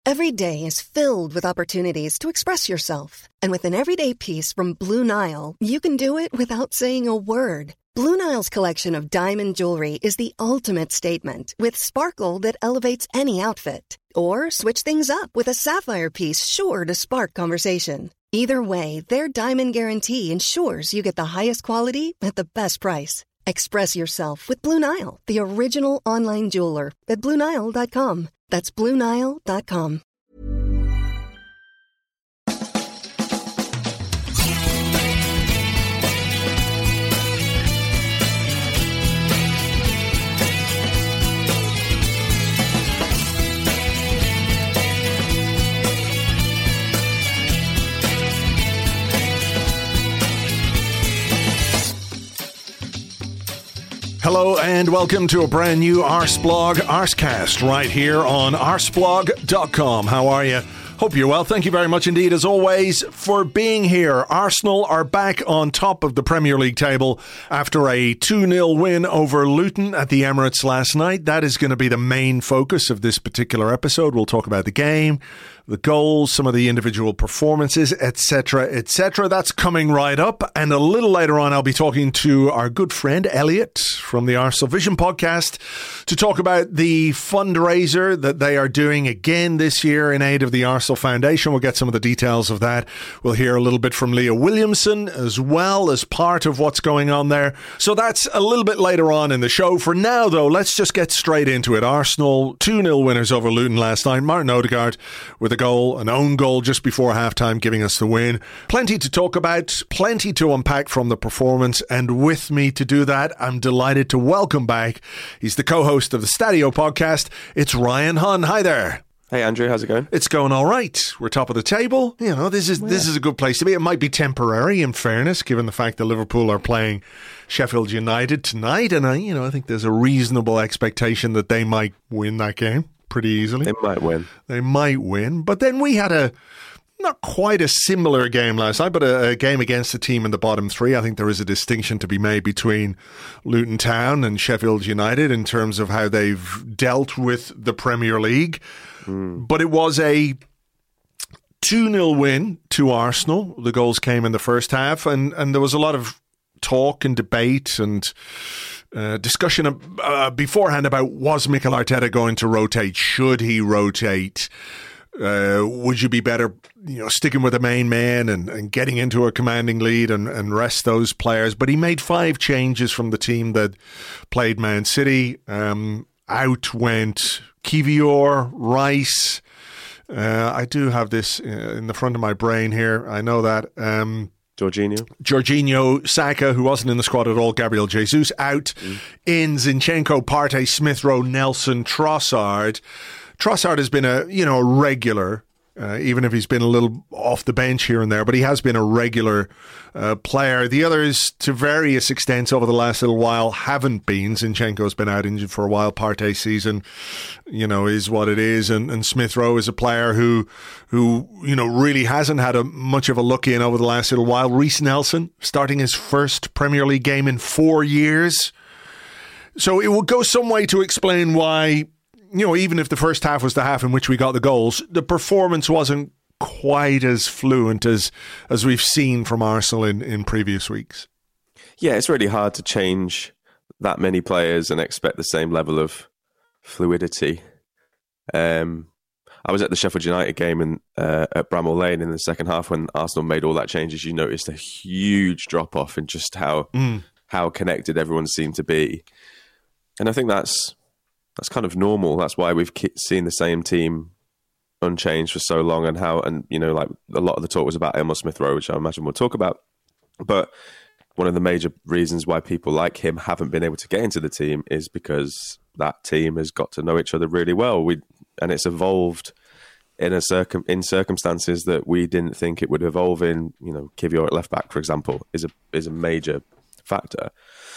Every day is filled with opportunities to express yourself. And with an everyday piece from Blue Nile, you can do it without saying a word. Blue Nile's collection of diamond jewelry is the ultimate statement, with sparkle that elevates any outfit. Or switch things up with a sapphire piece sure to spark conversation. Either way, their diamond guarantee ensures you get the highest quality at the best price. Express yourself with Blue Nile, the original online jeweler, at BlueNile.com. That's BlueNile.com. Hello and welcome to a brand new Arseblog Arsecast right here on arseblog.com. How are you? Hope you're well. Thank you very much indeed, as always, for being here. Arsenal are back on top of the Premier League table after a 2-0 win over Luton at the Emirates last night. That is going to be the main focus of this particular episode. We'll talk about the game, the goals, some of the individual performances, etc., etc. That's coming right up. And a little later on, I'll be talking to our good friend Elliot from the Arsenal Vision podcast to talk about the fundraiser that they are doing again this year in aid of the Arsenal Foundation. We'll get some of the details of that. We'll hear a little bit from Leah Williamson as well as part of what's going on there. So that's a little bit later on in the show. For now, though, let's just get straight into it. Arsenal 2-0 winners over Luton last night. Martin Odegaard with a goal, an own goal just before halftime, giving us the win. Plenty to talk about, plenty to unpack from the performance, and with me to do that, I'm delighted to welcome back. He's the co-host of the Stadio podcast. It's Ryan Hunn. Hi there. Hey Andrew, how's it going? It's going all right. We're top of the table. You know, this is a good place to be. It might be temporary, in fairness, given the fact that Liverpool are playing Sheffield United tonight, and I think there's a reasonable expectation that they might win that game pretty easily. They might win. But then we had not quite a similar game last night, but a game against a team in the bottom three. I think there is a distinction to be made between Luton Town and Sheffield United in terms of how they've dealt with the Premier League. But it was a 2-0 win to Arsenal. The goals came in the first half, and there was a lot of talk and debate and discussion beforehand about, was Mikel Arteta going to rotate? Should he rotate? Would you be better, sticking with the main man and getting into a commanding lead and rest those players? But he made 5 changes from the team that played Man City. Out went Kivior, Rice. I do have this in the front of my brain here. I know that. Jorginho, Saka, who wasn't in the squad at all, Gabriel Jesus out. In Zinchenko, Partey, Smith Rowe, Nelson, Trossard. Trossard has been a regular, even if he's been a little off the bench here and there, but he has been a regular player. The others, to various extents over the last little while, haven't been. Zinchenko's been out injured for a while. Partey's season, is what it is. And Smith Rowe is a player who really hasn't had much of a look in over the last little while. Reece Nelson starting his first Premier League game in 4 years. So it will go some way to explain why, even if the first half was the half in which we got the goals, the performance wasn't quite as fluent as we've seen from Arsenal in previous weeks. Yeah, it's really hard to change that many players and expect the same level of fluidity. I was at the Sheffield United game at Bramall Lane in the second half when Arsenal made all that changes. You noticed a huge drop-off in just how connected everyone seemed to be. And I think that's kind of normal. That's why we've seen the same team unchanged for so long, and like a lot of the talk was about Emil Smith Rowe, which I imagine we'll talk about. But one of the major reasons why people like him haven't been able to get into the team is because that team has got to know each other really well. And it's evolved in circumstances that we didn't think it would evolve in. Kivior at left back, for example, is a major factor.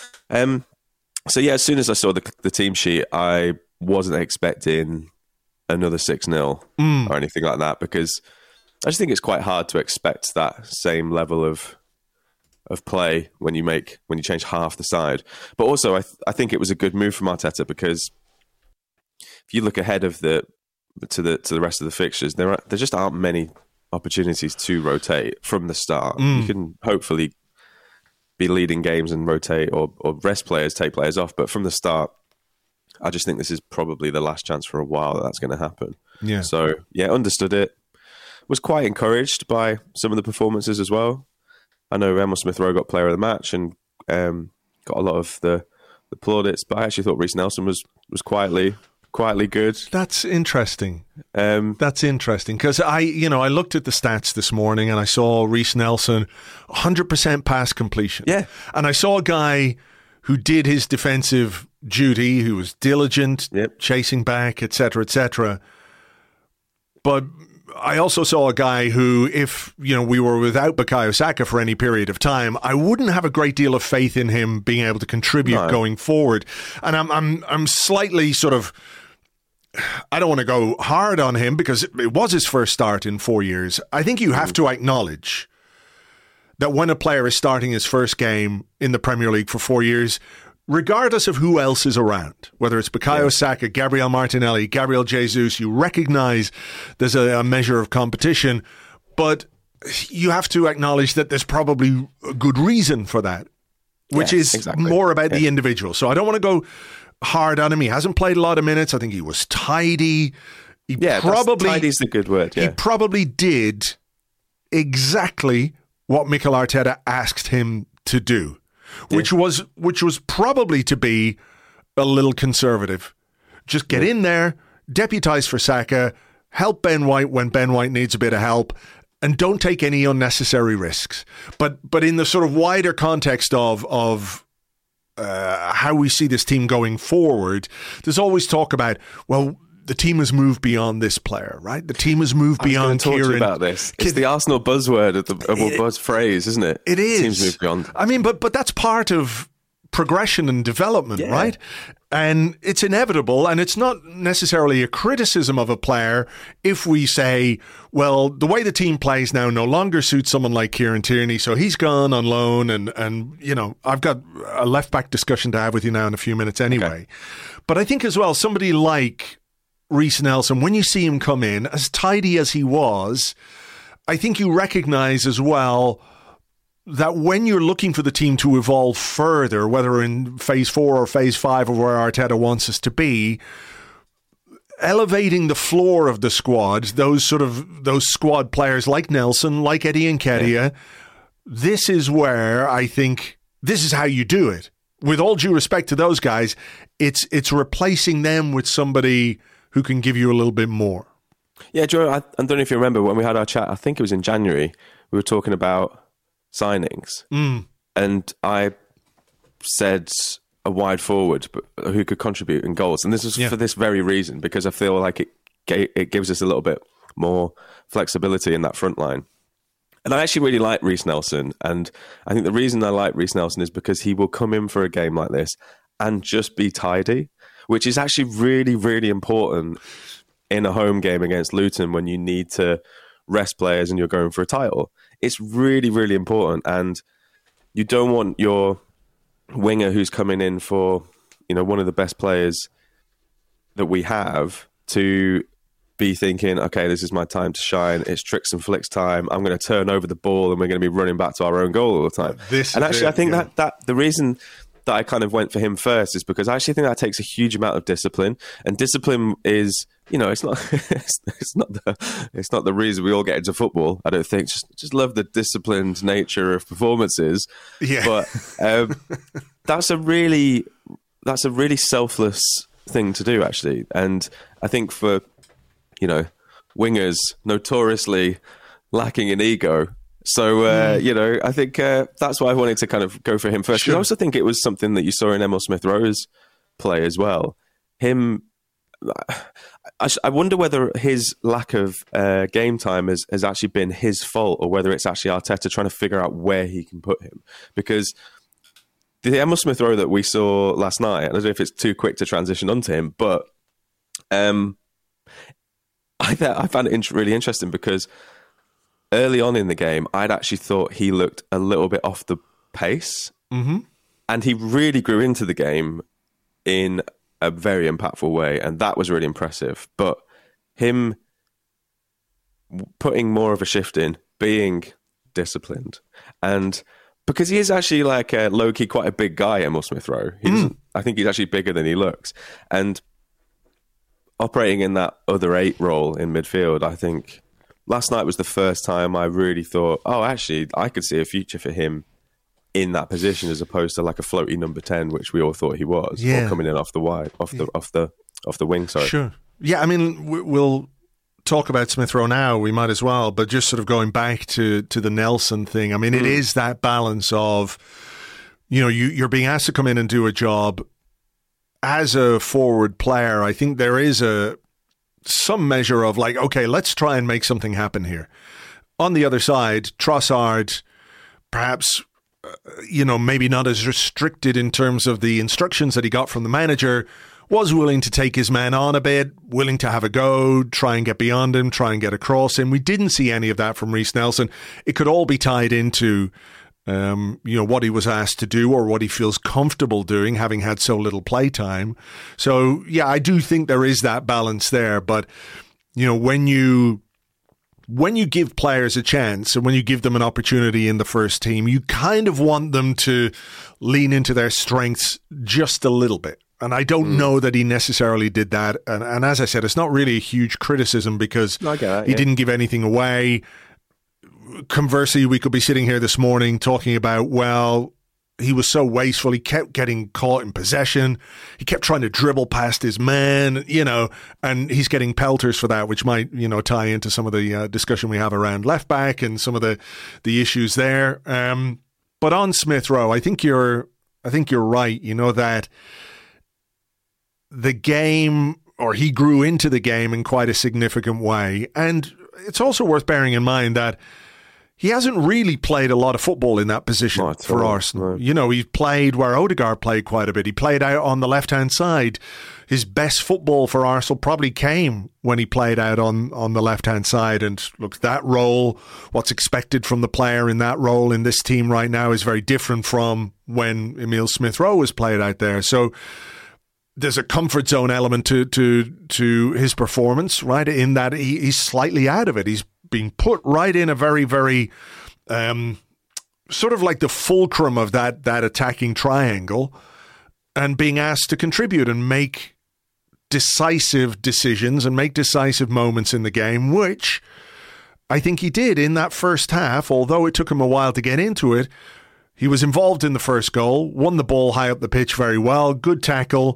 So yeah, as soon as I saw the team sheet, I wasn't expecting another 6-0 or anything like that, because I just think it's quite hard to expect that same level of play when you change half the side. But also, I think it was a good move from Arteta, because if you look ahead of the to the rest of the fixtures, there just aren't many opportunities to rotate from the start. You can hopefully be leading games and rotate or rest players, take players off, but from the start, I just think this is probably the last chance for a while that's going to happen. Yeah. So, understood it. Was quite encouraged by some of the performances as well. I know Emil Smith-Rowe got player of the match and got a lot of the plaudits, but I actually thought Reiss Nelson was quietly good. That's interesting. That's interesting because I looked at the stats this morning and I saw Reiss Nelson 100% pass completion. Yeah, and I saw a guy who did his defensive duty, who was diligent, chasing back, etc., etc. But I also saw a guy who, if we were without Bukayo Saka for any period of time, I wouldn't have a great deal of faith in him being able to contribute going forward. And I'm slightly sort of, I don't want to go hard on him because it was his first start in 4 years. I think you have to acknowledge that when a player is starting his first game in the Premier League for 4 years, regardless of who else is around, whether it's Bukayo Saka, Gabriel Martinelli, Gabriel Jesus, you recognize there's a measure of competition, but you have to acknowledge that there's probably a good reason for that, which is more about the individual. So I don't want to go hard on him. He hasn't played a lot of minutes. I think he was tidy. Tidy's the good word. Yeah. He probably did exactly what Mikel Arteta asked him to do. Which was probably to be a little conservative. Just get in there, deputise for Saka, help Ben White when Ben White needs a bit of help, and don't take any unnecessary risks. But in the sort of wider context of how we see this team going forward, there's always talk about, well, the team has moved beyond this player, right? The team has moved beyond Kieran. I was going to talk to you about this. It's the Arsenal buzzword, buzz phrase, isn't it? It is. Teams moved beyond. I mean, but that's part of progression and development, right? And it's inevitable, and it's not necessarily a criticism of a player if we say, well, the way the team plays now no longer suits someone like Kieran Tierney, so he's gone on loan, and I've got a left-back discussion to have with you now in a few minutes anyway. Okay. But I think as well, somebody like Reiss Nelson, when you see him come in, as tidy as he was, I think you recognise as well that when you're looking for the team to evolve further, whether in phase 4 or phase 5 of where Arteta wants us to be, elevating the floor of the squad, those squad players like Nelson, like Eddie Nketiah, this is where I think this is how you do it. With all due respect to those guys, it's replacing them with somebody who can give you a little bit more. Yeah, Joe, I don't know if you remember when we had our chat, I think it was in January, we were talking about signings. And I said a wide forward who could contribute in goals. And this is for this very reason, because I feel like it gives us a little bit more flexibility in that front line. And I actually really like Reiss Nelson. And I think the reason I like Reiss Nelson is because he will come in for a game like this and just be tidy, which is actually really, really important in a home game against Luton when you need to rest players and you're going for a title. It's really, really important. And you don't want your winger who's coming in for, one of the best players that we have to be thinking, okay, this is my time to shine. It's tricks and flicks time. I'm going to turn over the ball and we're going to be running back to our own goal all the time. I think that the reason that I kind of went for him first is because I actually think that takes a huge amount of discipline, and discipline is, it's not it's not the reason we all get into football. I don't think. Just love the disciplined nature of performances. Yeah. But that's a really selfless thing to do, actually. And I think for wingers notoriously lacking in ego. So, I think that's why I wanted to kind of go for him first. Sure. I also think it was something that you saw in Emil Smith-Rowe's play as well. I wonder whether his lack of game time has actually been his fault, or whether it's actually Arteta trying to figure out where he can put him. Because the Emil Smith-Rowe that we saw last night, I don't know if it's too quick to transition onto him, but I found it really interesting because early on in the game, I'd actually thought he looked a little bit off the pace. Mm-hmm. And he really grew into the game in a very impactful way. And that was really impressive. But him putting more of a shift in, being disciplined, and because he is actually like a low-key quite a big guy, Emil Smith-Rowe. I think he's actually bigger than he looks. And operating in that other 8 role in midfield, I think last night was the first time I really thought, oh, actually, I could see a future for him in that position as opposed to like a floaty number 10, which we all thought he was, or coming in off the wide, off the wing. Sorry. Sure. Yeah, I mean, we'll talk about Smith-Rowe now. We might as well, but just sort of going back to the Nelson thing. I mean, it is that balance of, you're being asked to come in and do a job as a forward player. I think there is some measure of like, okay, let's try and make something happen here. On the other side, Trossard, perhaps, maybe not as restricted in terms of the instructions that he got from the manager, was willing to take his man on a bit, willing to have a go, try and get beyond him, try and get across him. We didn't see any of that from Reiss Nelson. It could all be tied into, what he was asked to do or what he feels comfortable doing, having had so little play time. So, yeah, I do think there is that balance there. But, when you give players a chance and when you give them an opportunity in the first team, you kind of want them to lean into their strengths just a little bit. And I don't know that he necessarily did that. And as I said, it's not really a huge criticism because he didn't give anything away. Conversely, we could be sitting here this morning talking about, well, he was so wasteful. He kept getting caught in possession. He kept trying to dribble past his man, and he's getting pelters for that, which might, tie into some of the discussion we have around left back and some of the issues there. But on Smith-Rowe, I think you're right. That the game, or he grew into the game in quite a significant way. And it's also worth bearing in mind that he hasn't really played a lot of football in that position for Arsenal. No. He's played where Odegaard played quite a bit. He played out on the left-hand side. His best football for Arsenal probably came when he played out on the left-hand side. And look, that role, what's expected from the player in that role in this team right now is very different from when Emil Smith-Rowe was played out there. So there's a comfort zone element to his performance, right? In that he's slightly out of it. He's being put right in a very, very sort of like the fulcrum of that attacking triangle, and being asked to contribute and make decisive decisions and make decisive moments in the game, which I think he did in that first half. Although it took him a while to get into it, he was involved in the first goal, won the ball high up the pitch very well, good tackle.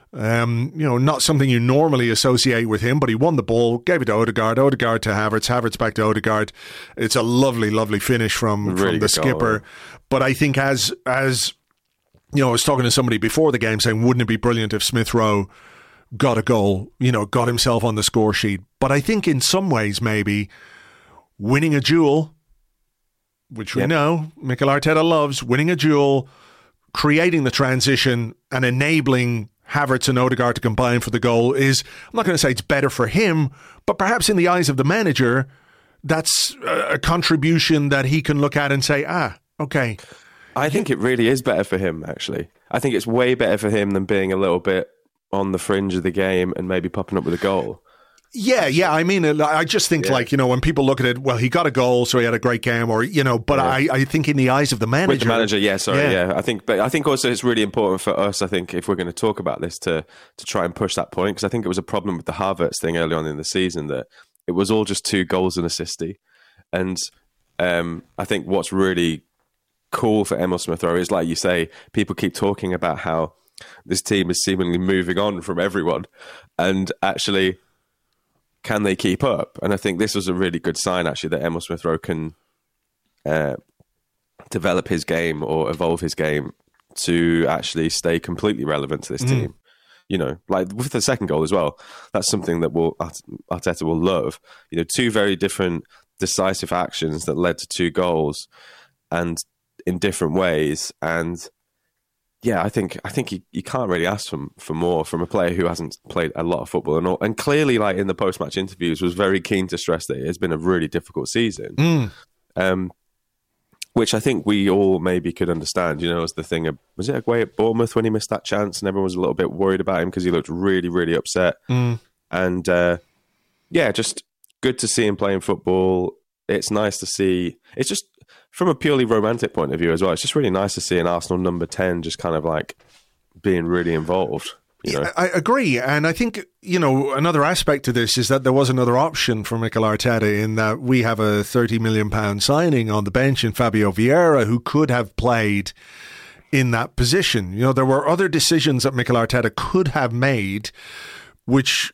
Not something you normally associate with him, but he won the ball, gave it to Odegaard to Havertz back to Odegaard. It's a lovely, lovely finish from the skipper. Goal. But I think as I was talking to somebody before the game saying, wouldn't it be brilliant if Smith-Rowe got a goal, got himself on the score sheet. But I think in some ways maybe winning a duel, which we know Mikel Arteta loves, winning a duel, creating the transition and enabling Havertz and Odegaard to combine for the goal is, I'm not going to say it's better for him, but perhaps in the eyes of the manager, that's a contribution that he can look at and say, okay. I think it really is better for him, actually. I think it's way better for him than being a little bit on the fringe of the game and maybe popping up with a goal. Yeah. I mean, I just think when people look at it, well, he got a goal, so he had a great game, or but I think in the eyes of the manager, with the manager, I think also it's really important for us. I think if we're going to talk about this to try and push that point, because I think it was a problem with the Havertz thing early on in the season that it was all just 2 goals and assisty, and I think what's really cool for Emil Smith-Rowe is, like you say, people keep talking about how this team is seemingly moving on from everyone, and actually, can they keep up? And I think this was a really good sign, actually, that Emil Smith-Rowe can develop his game or evolve his game to actually stay completely relevant to this team. Like with the second goal as well, that's something that Arteta will love. 2 very different decisive actions that led to 2 goals, and in different ways. And yeah, I think you can't really ask for more from a player who hasn't played a lot of football and clearly, like in the post-match interviews, was very keen to stress that it has been a really difficult season. Which I think we all maybe could understand. As the thing of, was it away at Bournemouth when he missed that chance and everyone was a little bit worried about him because he looked really, really upset. And yeah, just good to see him playing football. It's nice to see. It's just from a purely romantic point of view as well. It's just really nice to see an Arsenal number 10 just kind of like being really involved. You know? I agree. And I think, another aspect to this is that there was another option for Mikel Arteta in that we have a £30 million signing on the bench in Fabio Vieira, who could have played in that position. There were other decisions that Mikel Arteta could have made, which,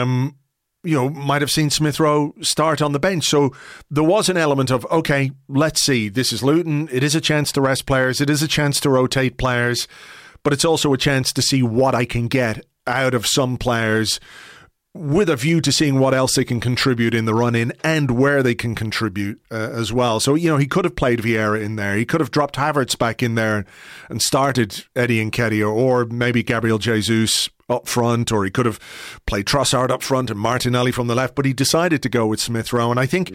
might have seen Smith Rowe start on the bench. So there was an element of, okay, let's see, this is Luton. It is a chance to rest players. It is a chance to rotate players. But it's also a chance to see what I can get out of some players with a view to seeing what else they can contribute in the run-in and where they can contribute as well. So, he could have played Vieira in there. He could have dropped Havertz back in there and started Eddie Nketiah, or maybe Gabriel Jesus up front, or he could have played Trossard up front and Martinelli from the left, but he decided to go with Smith Rowe. And I think,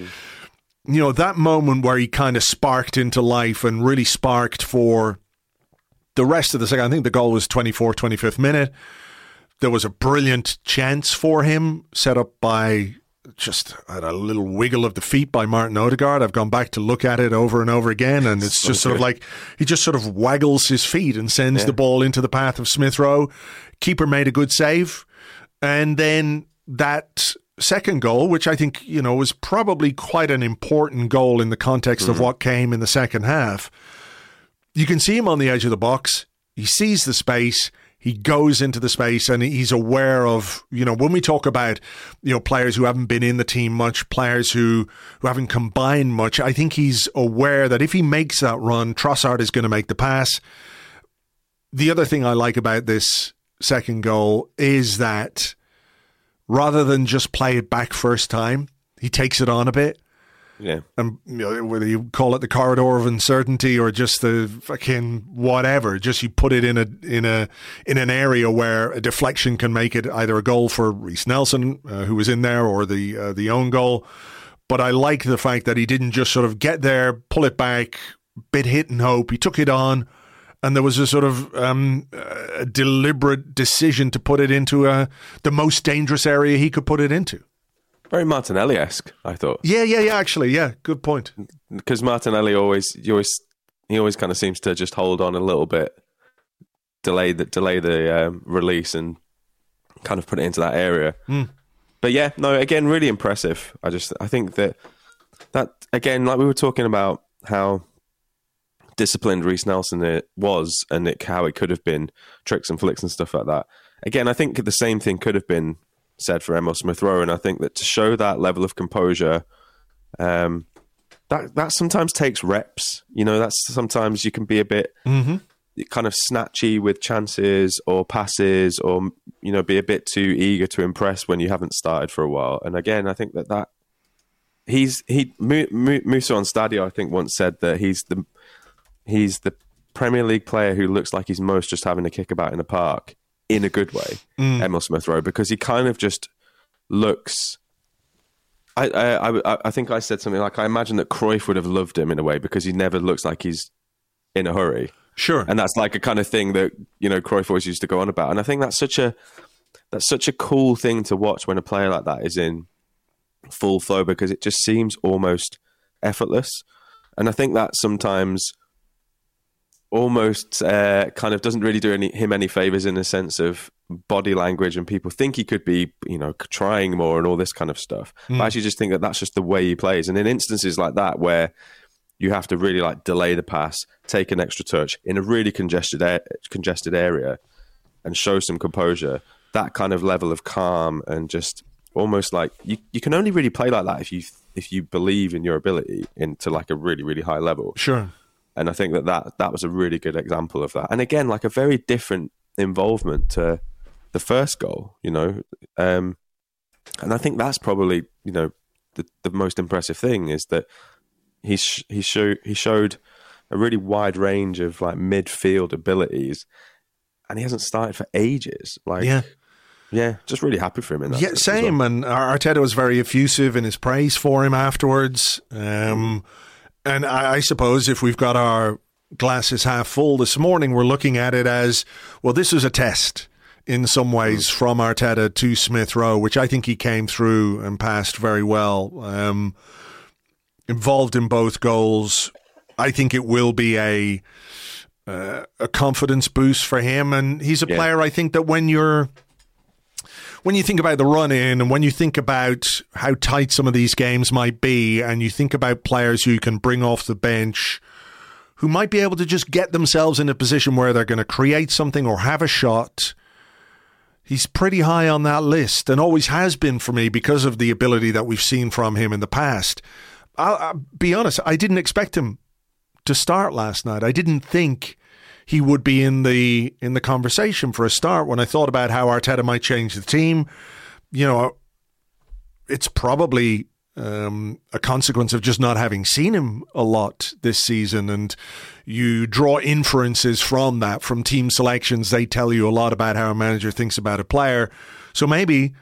that moment where he kind of sparked into life and really sparked for the rest of the second, I think the goal was 25th minute. There was a brilliant chance for him set up by just a little wiggle of the feet by Martin Odegaard. I've gone back to look at it over and over again, and it's just sort of like he just sort of waggles his feet and sends the ball into the path of Smith Rowe. Keeper made a good save. And then that second goal, which I think, was probably quite an important goal in the context of what came in the second half. You can see him on the edge of the box. He sees the space. He goes into the space, and he's aware of, when we talk about, players who haven't been in the team much, players who haven't combined much, I think he's aware that if he makes that run, Trossard is going to make the pass. The other thing I like about this second goal is that rather than just play it back first time, he takes it on a bit. Yeah. And whether you call it the corridor of uncertainty or just the fucking whatever, just you put it in an area where a deflection can make it either a goal for Reiss Nelson, who was in there, or the own goal. But I like the fact that he didn't just sort of get there, pull it back, bit hit and hope. He took it on, and there was a sort of a deliberate decision to put it into the most dangerous area he could put it into. Very Martinelli-esque, I thought. Yeah, actually, yeah, good point. Because Martinelli always kind of seems to just hold on a little bit, delay the release, and kind of put it into that area. But yeah, no, again, really impressive. I think that again, like we were talking about how disciplined Reiss Nelson was, and how it could have been tricks and flicks and stuff like that. Again, I think the same thing could have been said for Emil Smith Rowe, and I think that to show that level of composure, that sometimes takes reps. That's sometimes you can be a bit kind of snatchy with chances or passes, or be a bit too eager to impress when you haven't started for a while. And again, I think that Musa on Stadio, I think, once said that he's the Premier League player who looks like he's most just having a kick about in the park. In a good way, Emil Smith Rowe, because he kind of just looks. I think I said something like, I imagine that Cruyff would have loved him in a way, because he never looks like he's in a hurry. Sure, and that's like a kind of thing that Cruyff always used to go on about, and I think that's such a cool thing to watch when a player like that is in full flow, because it just seems almost effortless, and I think that sometimes almost kind of doesn't really do him any favors in the sense of body language, and people think he could be, trying more and all this kind of stuff. But I actually just think that that's just the way he plays. And in instances like that, where you have to really like delay the pass, take an extra touch in a really congested area, and show some composure, that kind of level of calm, and just almost like you can only really play like that if you believe in your ability into like a really, really high level. Sure. And I think that was a really good example of that. And again, like a very different involvement to the first goal, and I think that's probably, the most impressive thing is that he showed a really wide range of like midfield abilities, and he hasn't started for ages. Yeah, just really happy for him in that. Yeah, same. Well. And Arteta was very effusive in his praise for him afterwards. And I suppose if we've got our glasses half full this morning, we're looking at it as, well, this was a test. in some ways from Arteta to Smith Rowe, which I think he came through and passed very well. Involved in both goals. I think it will be a confidence boost for him, and he's a player, I think, that when you think about the run-in and when you think about how tight some of these games might be, and you think about players who you can bring off the bench who might be able to just get themselves in a position where they're going to create something or have a shot, he's pretty high on that list and always has been for me because of the ability that we've seen from him in the past. I'll be honest, I didn't expect him to start last night. I didn't think he would be in the conversation for a start. When I thought about how Arteta might change the team, it's probably a consequence of just not having seen him a lot this season, and you draw inferences from that, from team selections. They tell you a lot about how a manager thinks about a player. So maybe,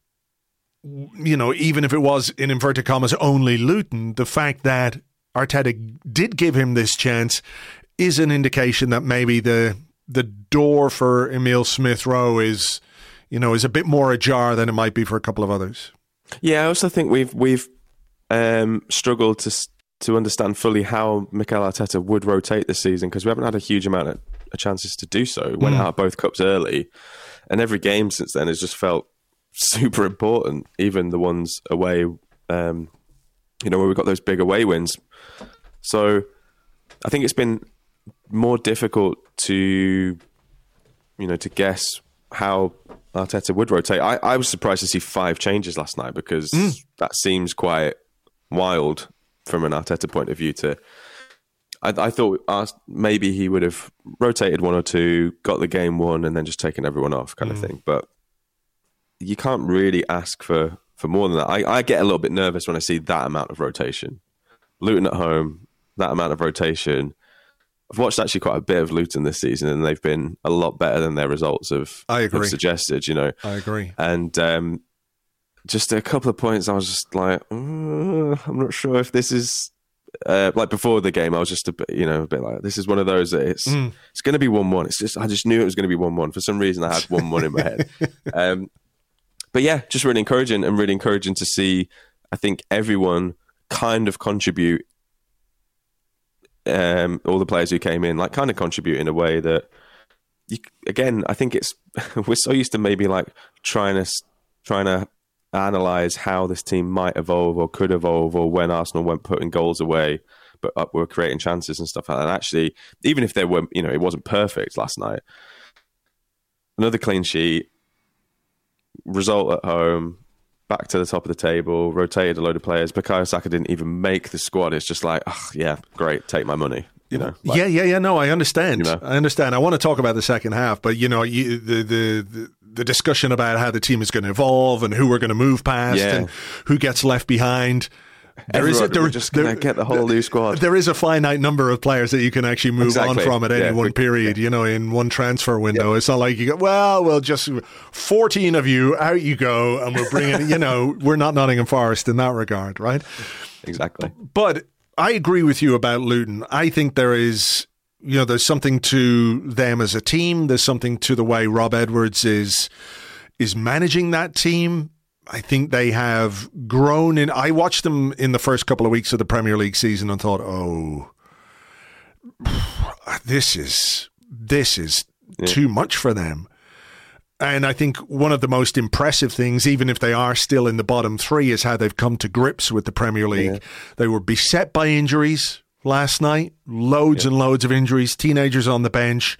even if it was, in inverted commas, only Luton, the fact that Arteta did give him this chance is an indication that maybe the door for Emile Smith Rowe is a bit more ajar than it might be for a couple of others. Yeah, I also think we've struggled to understand fully how Mikel Arteta would rotate this season, because we haven't had a huge amount of chances to do so. Went out both cups early, and every game since then has just felt super important. Even the ones away, where we got those big away wins. So I think it's been more difficult to guess how Arteta would rotate. I was surprised to see 5 changes last night, because that seems quite wild from an Arteta point of view. I thought maybe he would have rotated 1 or 2, got the game won, and then just taken everyone off kind of thing. But you can't really ask for more than that. I get a little bit nervous when I see that amount of rotation. Luton at home, that amount of rotation. I've watched actually quite a bit of Luton this season, and they've been a lot better than their results have suggested, I agree. And just a couple of points, I was just like, I'm not sure if this is... like before the game, I was just a bit like, this is one of those that it's going to be 1-1. I just knew it was going to be 1-1. For some reason, I had 1-1 in my head. But yeah, just really encouraging to see, I think, everyone kind of contribute. All the players who came in, kind of contribute in a way that, I think it's we're so used to maybe trying to analyze how this team might evolve or could evolve, or when Arsenal weren't putting goals away but were creating chances and stuff like that. And actually, even if they were, it wasn't perfect last night. Another clean sheet, result at home, back to the top of the table, rotated a load of players. Bukayo Saka didn't even make the squad. It's just like, great, take my money. No, I understand. I understand. I want to talk about the second half, but the discussion about how the team is going to evolve and who we're going to move past and who gets left behind. We're just going to get the whole new squad. There is a finite number of players that you can actually move on from at any one period, in one transfer window. It's not like you go, we'll just 14 of you, out you go, and we're bringing, we're not Nottingham Forest in that regard, right? Exactly. But I agree with you about Luton. I think there is, there's something to them as a team. There's something to the way Rob Edwards is managing that team. I think they have grown in. I watched them in the first couple of weeks of the Premier League season and thought, this is too much for them. And I think one of the most impressive things, even if they are still in the bottom 3, is how they've come to grips with the Premier League. Yeah. They were beset by injuries last night, loads and loads of injuries, teenagers on the bench.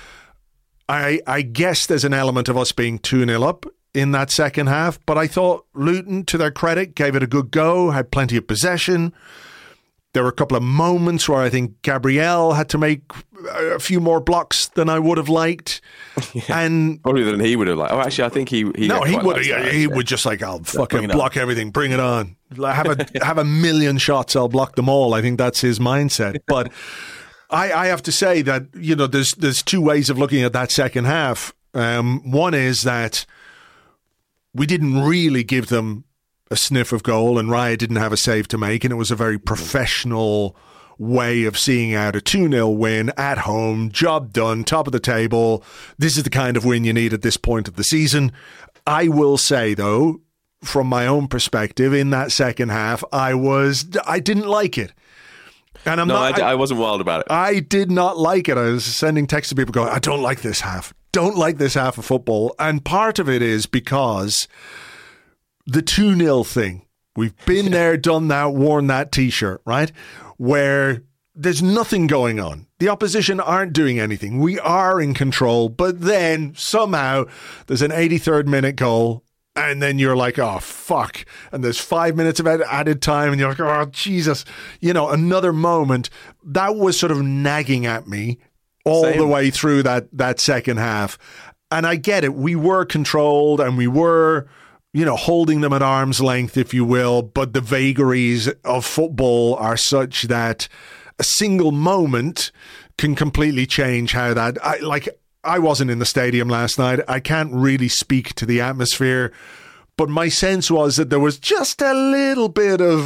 I guess there's an element of us being 2-0 up in that second half, but I thought Luton, to their credit, gave it a good go, had plenty of possession. There were a couple of moments where I think Gabriel had to make a few more blocks than I would have liked. And probably than he would have liked. Oh, actually, I think he would. He would just I'll fucking block everything, bring it on. Have a million shots, I'll block them all. I think that's his mindset. But I have to say that, there's 2 ways of looking at that second half. One is that we didn't really give them a sniff of goal, and Raya didn't have a save to make, and it was a very professional way of seeing out a 2-0 win at home, job done, top of the table. This is the kind of win you need at this point of the season. I will say, though, from my own perspective, in that second half, I didn't like it. And I wasn't wild about it. I did not like it. I was sending texts to people going, I don't like this half. Don't like this half of football. And part of it is because the 2-0 thing. We've been there, done that, worn that T-shirt, right? Where there's nothing going on. The opposition aren't doing anything. We are in control. But then somehow there's an 83rd minute goal. And then you're like, oh, fuck. And there's 5 minutes of added time. And you're like, oh, Jesus. Another moment. That was sort of nagging at me all the way through that second half. And I get it. We were controlled and we were, holding them at arm's length, if you will. But the vagaries of football are such that a single moment can completely change how that... I wasn't in the stadium last night. I can't really speak to the atmosphere, but my sense was that there was just a little bit of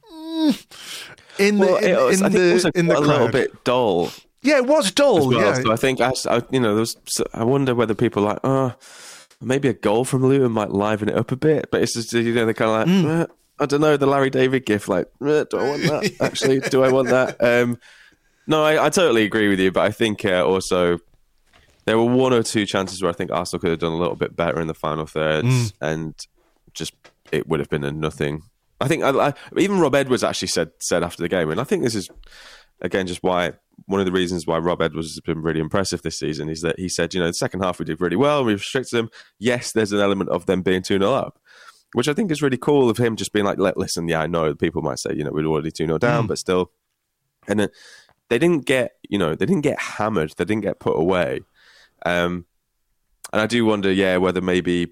in the crowd. A little bit dull. Yeah, it was dull. Well. Yeah, so I think I wonder whether people are like, maybe a goal from Luton might liven it up a bit, but it's just they're kind of like, I don't know, the Larry David gif. Like, do I want that? Actually, do I want that? No, I totally agree with you, but I think also. There were one or two chances where I think Arsenal could have done a little bit better in the final thirds, and just it would have been a nothing. I think even Rob Edwards actually said after the game, and I think this is again just why one of the reasons why Rob Edwards has been really impressive this season is that he said, the second half we did really well, we restricted them. Yes, there's an element of them being 2-0 up, which I think is really cool of him just being like, listen, I know people might say, we're already 2-0 down, but still, and then they didn't get hammered, they didn't get put away. And I do wonder, whether maybe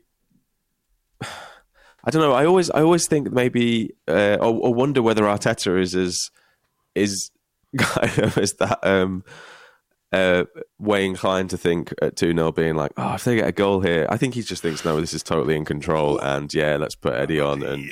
I don't know. I always think maybe, or wonder whether Arteta is kind of as that way inclined to think at 2-0 being like, if they get a goal here, I think he just thinks, no, this is totally in control, and let's put Eddie on. And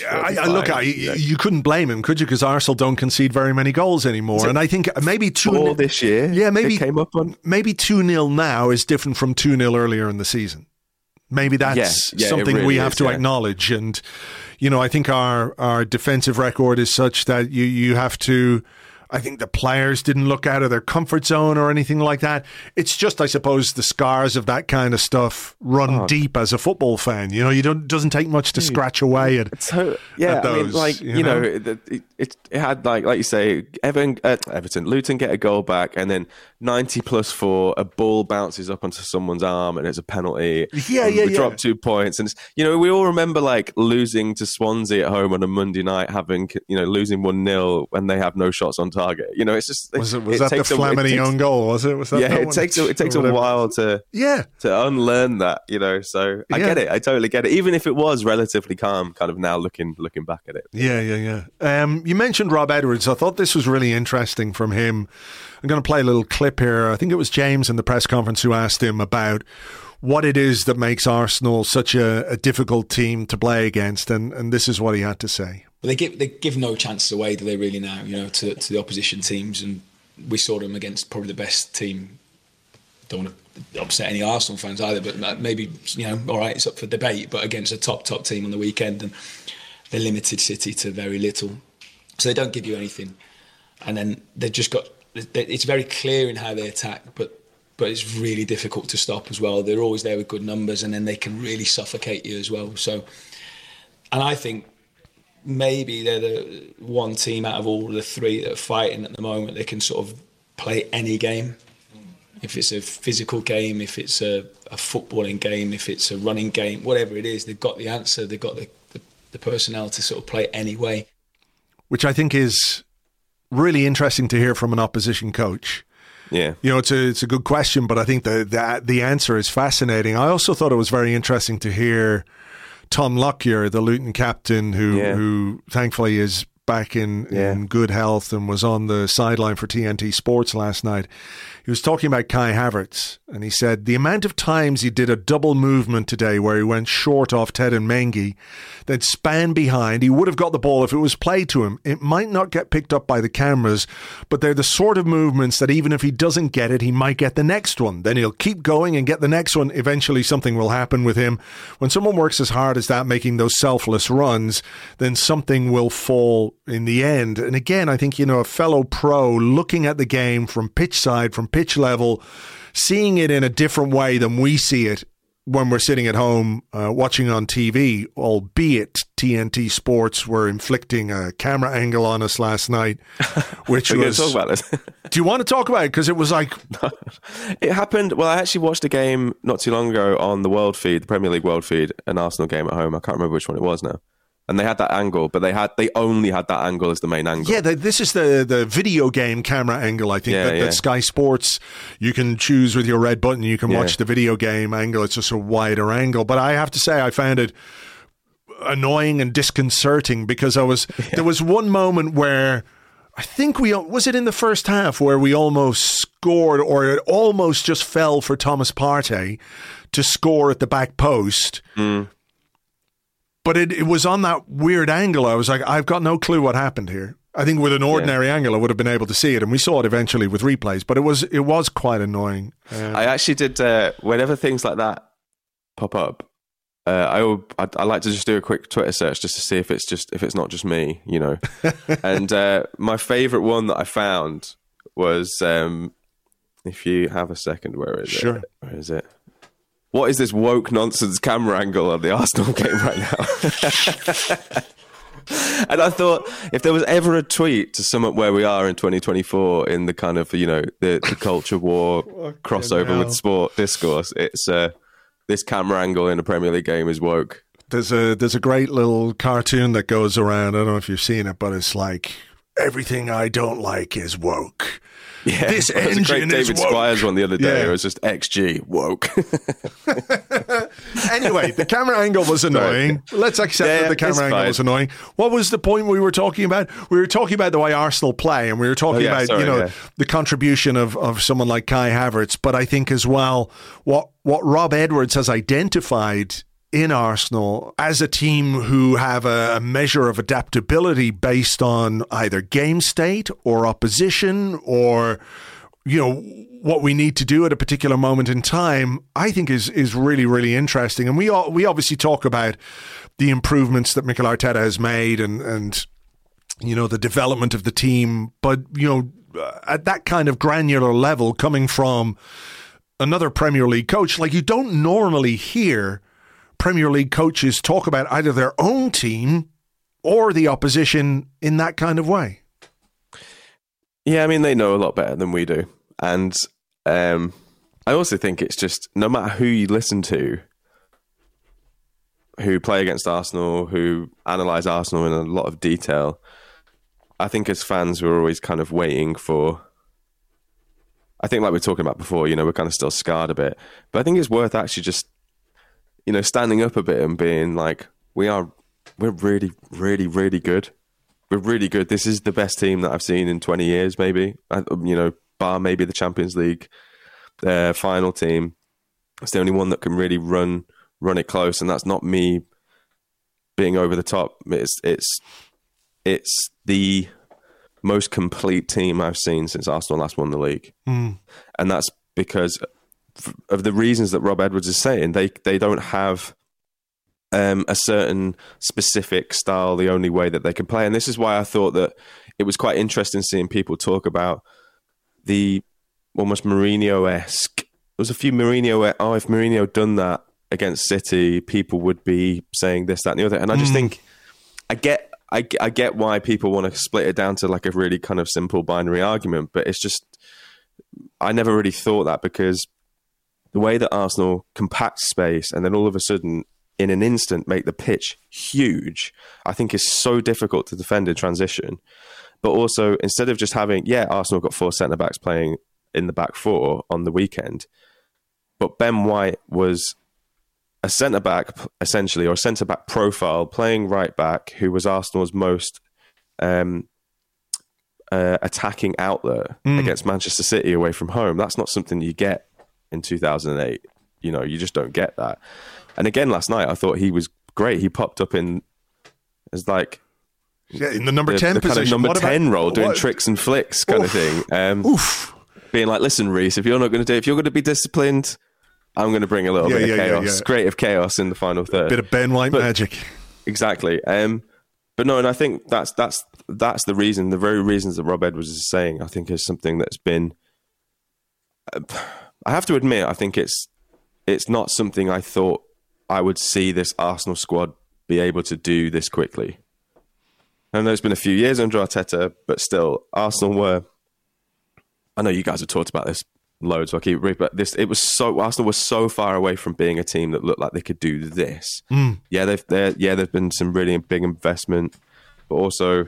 you couldn't blame him, could you? Because Arsenal don't concede very many goals anymore, and I think maybe 2-0 this year. Yeah, maybe came up on. Maybe 2-0 now is different from 2-0 earlier in the season. Maybe that's something really we have to acknowledge, and I think our defensive record is such that you have to. I think the players didn't look out of their comfort zone or anything like that. It's just, I suppose, the scars of that kind of stuff run deep as a football fan. It doesn't take much to scratch away at those. I mean, it had like you say, Everton, Luton get a goal back, and then 90+4, a ball bounces up onto someone's arm, and it's a penalty. We drop 2 points, and we all remember losing to Swansea at home on a Monday night, having losing 1-0 when they have no shots on target. It's just was that the Flamini own goal? Was it? Was that? Yeah, it takes a while to unlearn that. So I get it. I totally get it. Even if it was relatively calm, kind of now looking back at it. Yeah. You mentioned Rob Edwards. I thought this was really interesting from him. I'm going to play a little clip here. I think it was James in the press conference who asked him about what it is that makes Arsenal such a difficult team to play against, and this is what he had to say. They give no chances away, do they really now? To the opposition teams, and we saw them against probably the best team. Don't want to upset any Arsenal fans either, but maybe all right, it's up for debate. But against a top team on the weekend, and they limited City to very little, so they don't give you anything. And then they've just got. It's very clear in how they attack, but it's really difficult to stop as well. They're always there with good numbers, and then they can really suffocate you as well. So, and I think maybe they're the one team out of all the three that are fighting at the moment. They can sort of play any game. If it's a physical game, if it's a footballing game, if it's a running game, whatever it is, they've got the answer. They've got the personnel to sort of play any way. Which I think is really interesting to hear from an opposition coach. Yeah, it's a good question, but I think the answer is fascinating. I also thought it was very interesting to hear Tom Lockyer, the Luton captain, who thankfully is back in good health and was on the sideline for TNT Sports last night. He was talking about Kai Havertz, and he said the amount of times he did a double movement today where he went short off Teden Mengi, then span behind. He would have got the ball if it was played to him. It might not get picked up by the cameras, but they're the sort of movements that even if he doesn't get it, he might get the next one. Then he'll keep going and get the next one. Eventually something will happen with him. When someone works as hard as that, making those selfless runs, then something will fall in the end. And again, I think, a fellow pro looking at the game from pitch side, from pitch level, seeing it in a different way than we see it when we're sitting at home watching on TV, albeit TNT Sports were inflicting a camera angle on us last night, which was... talk about this. Do you want to talk about it? Because it was like... It happened... Well, I actually watched a game not too long ago on the World Feed, the Premier League World Feed, an Arsenal game at home. I can't remember which one it was now. And they had that angle, but they only had that angle as the main angle. Yeah, this is the video game camera angle, I think, that Sky Sports, you can choose with your red button, you can watch the video game angle. It's just a wider angle. But I have to say, I found it annoying and disconcerting because there was one moment where I think was it in the first half where we almost scored, or it almost just fell for Thomas Partey to score at the back post. But it was on that weird angle. I was like, I've got no clue what happened here. I think with an ordinary angle, I would have been able to see it, and we saw it eventually with replays. But it was quite annoying. I actually did. Whenever things like that pop up, I like to just do a quick Twitter search just to see if it's not just me, And my favourite one that I found was, if you have a second, where is it? Where is it? What is this woke nonsense camera angle of the Arsenal game right now? And I thought, if there was ever a tweet to sum up where we are in 2024 in the kind of, the culture war crossover with sport discourse, it's this camera angle in a Premier League game is woke. There's a great little cartoon that goes around. I don't know if you've seen it, but it's like, everything I don't like is woke. Yeah, this engine a great David is woke. Squires one the other day. It was just XG woke. Anyway, the camera angle was annoying. Let's accept that the camera angle was annoying. What was the point we were talking about? We were talking about the way Arsenal play, and we were talking about the contribution of someone like Kai Havertz. But I think as well, what Rob Edwards has identified in Arsenal as a team who have a measure of adaptability based on either game state or opposition or, what we need to do at a particular moment in time, I think is really, really interesting. And we obviously talk about the improvements that Mikel Arteta has made and the development of the team. But, at that kind of granular level coming from another Premier League coach, like you don't normally hear Premier League coaches talk about either their own team or the opposition in that kind of way. Yeah, I mean, they know a lot better than we do. And I also think it's just, no matter who you listen to, who play against Arsenal, who analyse Arsenal in a lot of detail, I think as fans we're always kind of waiting for, I think like we were talking about before, we're kind of still scarred a bit. But I think it's worth actually just standing up a bit and being like, we're really, really, really good. We're really good. This is the best team that I've seen in 20 years, maybe. Bar maybe the Champions League final team. It's the only one that can really run it close, and that's not me being over the top. It's the most complete team I've seen since Arsenal last won the league, and that's because of the reasons that Rob Edwards is saying. They don't have a certain specific style, the only way that they can play. And this is why I thought that it was quite interesting seeing people talk about the almost Mourinho-esque. There was a few Mourinho, if Mourinho done that against City, people would be saying this, that and the other. And I just think, I get why people want to split it down to like a really kind of simple binary argument, but it's just, I never really thought that, because the way that Arsenal compact space and then all of a sudden, in an instant, make the pitch huge, I think is so difficult to defend in transition. But also, instead of just having, Arsenal got 4 centre-backs playing in the back 4 on the weekend, but Ben White was a centre-back, essentially, or a centre-back profile, playing right-back, who was Arsenal's most attacking outlet against Manchester City away from home. That's not something you get in 2008. You know, you just don't get that. And again, last night, I thought he was great. He popped up in as like in the number 10 position. Kind of number 10 role, doing tricks and flicks kind of thing. Being like, listen, Reece, if you're going to be disciplined, I'm going to bring a little bit of chaos, creative chaos in the final third. Bit of Ben White magic. Exactly. But no, and I think that's the reason, the very reasons that Rob Edwards is saying, I think is something that's been, I have to admit, I think it's not something I thought I would see this Arsenal squad be able to do this quickly. I know it's been a few years under Arteta, but still, Arsenal were, I know you guys have talked about this loads, so I'll keep it brief, but Arsenal was so far away from being a team that looked like they could do this. Yeah, there's been some really big investment, but also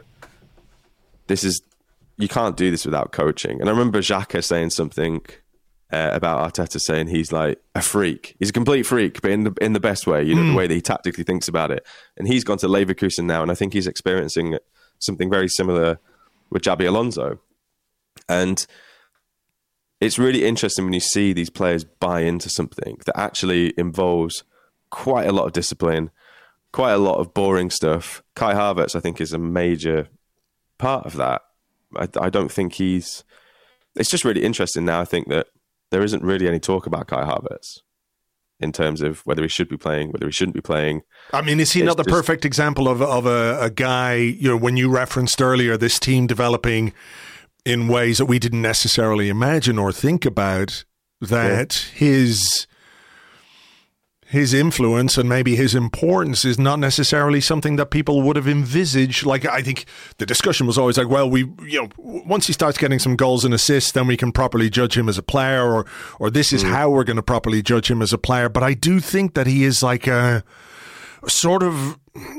you can't do this without coaching. And I remember Xhaka saying something about Arteta, saying he's like a freak. He's a complete freak, but in the best way, you know, the way that he tactically thinks about it. And he's gone to Leverkusen now, and I think he's experiencing something very similar with Xabi Alonso. And it's really interesting when you see these players buy into something that actually involves quite a lot of discipline, quite a lot of boring stuff. Kai Havertz, I think, is a major part of that. I don't think it's just really interesting now, I think, that there isn't really any talk about Kai Havertz in terms of whether he should be playing, whether he shouldn't be playing. I mean, is he not the perfect example of a guy, you know, when you referenced earlier this team developing in ways that we didn't necessarily imagine or think about, that his influence and maybe his importance is not necessarily something that people would have envisaged. Like, I think the discussion was always like, well, once he starts getting some goals and assists, then we can properly judge him as a player, or this is how we're going to properly judge him as a player. But I do think that he is like a sort of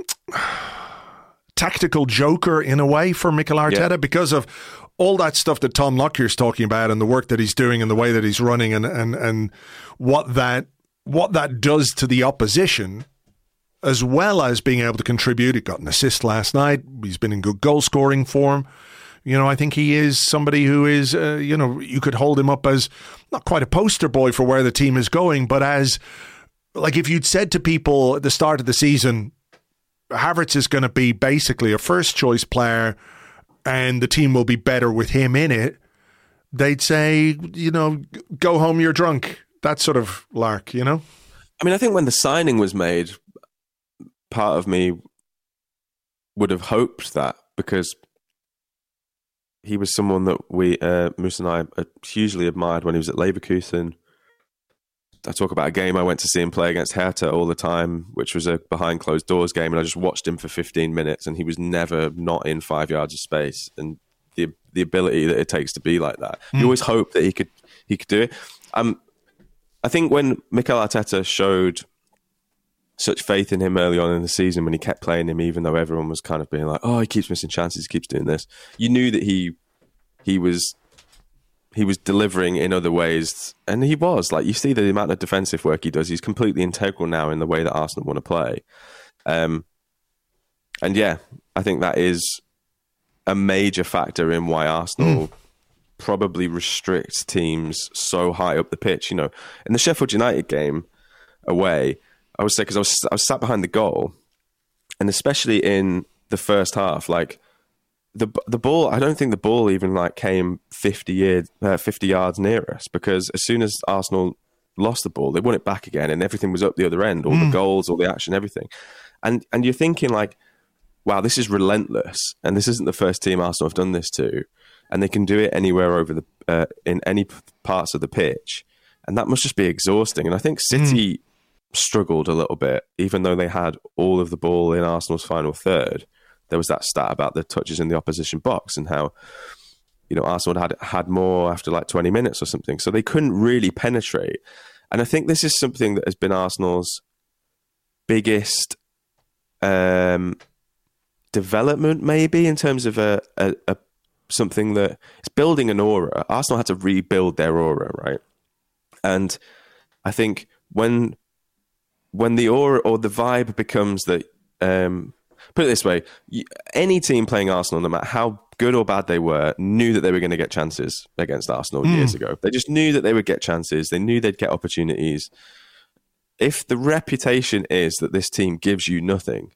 tactical joker in a way for Mikel Arteta because of all that stuff that Tom Lockyer's talking about and the work that he's doing and the way that he's running and what that does to the opposition, as well as being able to contribute. He got an assist last night. He's been in good goal scoring form. You know, I think he is somebody who is, you could hold him up as not quite a poster boy for where the team is going, but as, like, if you'd said to people at the start of the season, Havertz is going to be basically a first choice player and the team will be better with him in it, they'd say, you know, go home, you're drunk. That sort of lark, you know? I mean, I think when the signing was made, part of me would have hoped that, because he was someone that Moose and I hugely admired when he was at Leverkusen. I talk about a game I went to see him play against Hertha all the time, which was a behind closed doors game, and I just watched him for 15 minutes, and he was never not in 5 yards of space. And the ability that it takes to be like that, you always hope that he could do it. I think when Mikel Arteta showed such faith in him early on in the season, when he kept playing him, even though everyone was kind of being like, "Oh, he keeps missing chances, he keeps doing this," you knew that he was delivering in other ways, and he was. Like, you see the amount of defensive work he does. He's completely integral now in the way that Arsenal want to play. And yeah, I think that is a major factor in why Arsenal probably restricts teams so high up the pitch. You know, in the Sheffield United game away, I was sat behind the goal, and especially in the first half, like, the ball, I don't think the ball even like came 50 yards near us, because as soon as Arsenal lost the ball, they won it back again, and everything was up the other end, all the goals, all the action, everything. And you're thinking like, wow, this is relentless, and this isn't the first team Arsenal have done this to, and they can do it anywhere over the in any parts of the pitch, and that must just be exhausting. And I think City struggled a little bit, even though they had all of the ball in Arsenal's final third. There was that stat about the touches in the opposition box and how, you know, Arsenal had more after like 20 minutes or something. So they couldn't really penetrate. And I think this is something that has been Arsenal's biggest development, maybe, in terms of a something that it's building an aura. Arsenal had to rebuild their aura, right? And I think when the aura or the vibe becomes that, put it this way, any team playing Arsenal, no matter how good or bad they were, knew that they were going to get chances against Arsenal years ago. They just knew that they would get chances. They knew they'd get opportunities. If the reputation is that this team gives you nothing,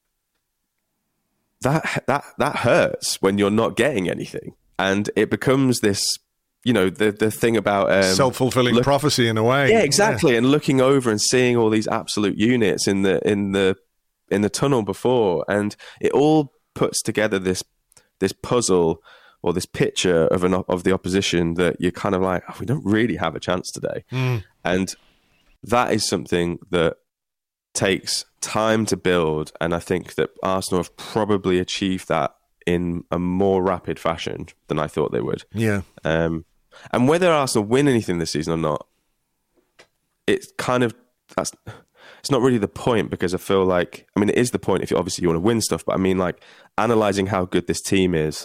that hurts when you're not getting anything. And it becomes this, the thing about self-fulfilling prophecy in a way. Yeah, exactly. Yeah. And looking over and seeing all these absolute units in the tunnel before, and it all puts together this puzzle or this picture of the opposition that you're kind of like, we don't really have a chance today. And that is something that takes time to build, and I think that Arsenal have probably achieved that in a more rapid fashion than I thought they would. Yeah. And whether Arsenal win anything this season or not, it's not really the point, because I feel like, it is the point if you want to win stuff, but analysing how good this team is,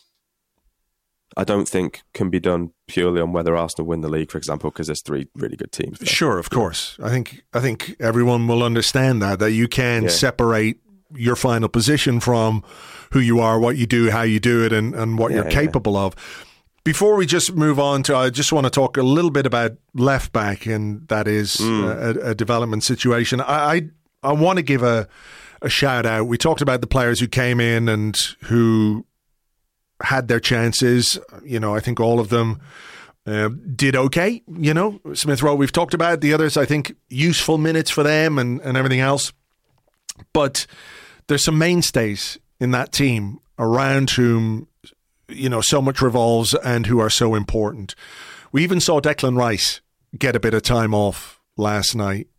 I don't think can be done purely on whether Arsenal win the league, for example, because there's 3 really good teams there. Sure, of course. I think everyone will understand that you can separate your final position from who you are, what you do, how you do it, and what you're capable of. Before we just move on I just want to talk a little bit about left back, and that is a development situation. I want to give a shout out. We talked about the players who came in and who had their chances. I think all of them did okay. Smith Rowe, we've talked about. The others, I think, useful minutes for them and everything else. But there's some mainstays in that team around whom, so much revolves and who are so important. We even saw Declan Rice get a bit of time off last night,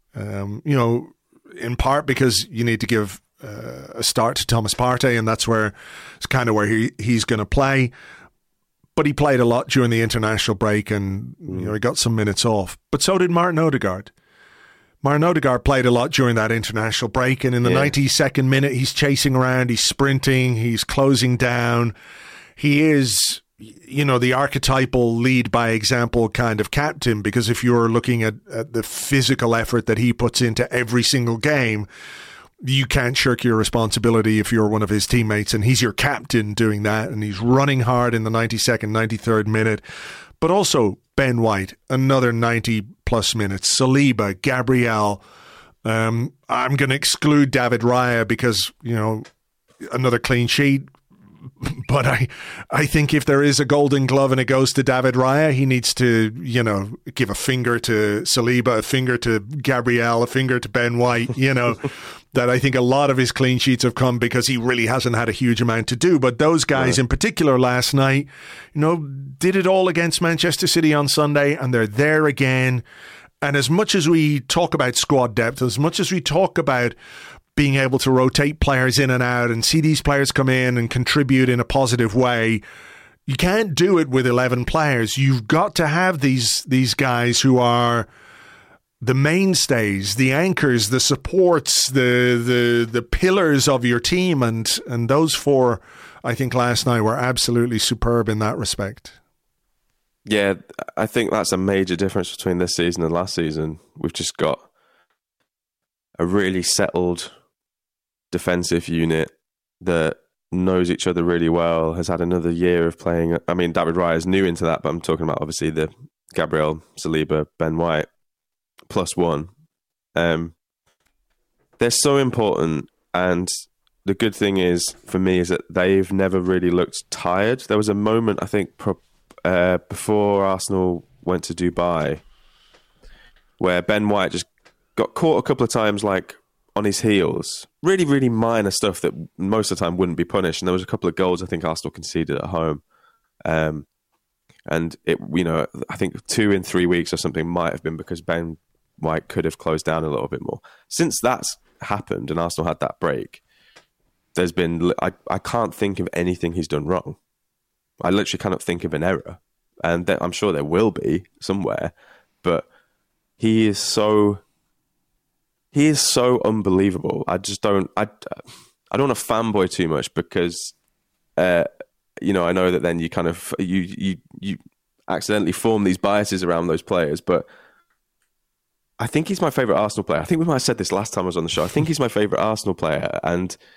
in part because you need to give a start to Thomas Partey, and that's where it's kind of where he's going to play. But he played a lot during the international break, and he got some minutes off. But so did Martin Odegaard. Martin Odegaard played a lot during that international break, and in the 92nd minute, he's chasing around, he's sprinting, he's closing down. He is, the archetypal lead by example kind of captain, because if you're looking at the physical effort that he puts into every single game, you can't shirk your responsibility if you're one of his teammates, and he's your captain doing that, and he's running hard in the 92nd, 93rd minute. But also Ben White, another 90-plus minutes. Saliba, Gabriel. I'm going to exclude David Raya because, another clean sheet. But I think if there is a golden glove and it goes to David Raya, he needs to, give a finger to Saliba, a finger to Gabriel, a finger to Ben White, that I think a lot of his clean sheets have come because he really hasn't had a huge amount to do. But those guys in particular last night, did it all against Manchester City on Sunday, and they're there again. And as much as we talk about squad depth, as much as we talk about being able to rotate players in and out and see these players come in and contribute in a positive way, you can't do it with 11 players. You've got to have these guys who are the mainstays, the anchors, the supports, the pillars of your team, and those 4, I think, last night were absolutely superb in that respect. Yeah, I think that's a major difference between this season and last season. We've just got a really settled defensive unit that knows each other really well, has had another year of playing. David Raya is new into that, but I'm talking about obviously the Gabriel, Saliba, Ben White, +1. They're so important, and the good thing is, for me, is that they've never really looked tired. There was a moment, I think, before Arsenal went to Dubai, where Ben White just got caught a couple of times, on his heels. Really, really minor stuff that most of the time wouldn't be punished. And there was a couple of goals I think Arsenal conceded at home. And it, I think 2 in 3 weeks or something might have been because Ben White could have closed down a little bit more. Since that's happened and Arsenal had that break, there's been, I can't think of anything he's done wrong. I literally cannot think of an error. And I'm sure there will be somewhere, but he is so unbelievable. I don't want to fanboy too much because, I know that then you kind of, you accidentally form these biases around those players, but I think he's my favourite Arsenal player. I think we might have said this last time I was on the show. I think he's my favourite Arsenal player, and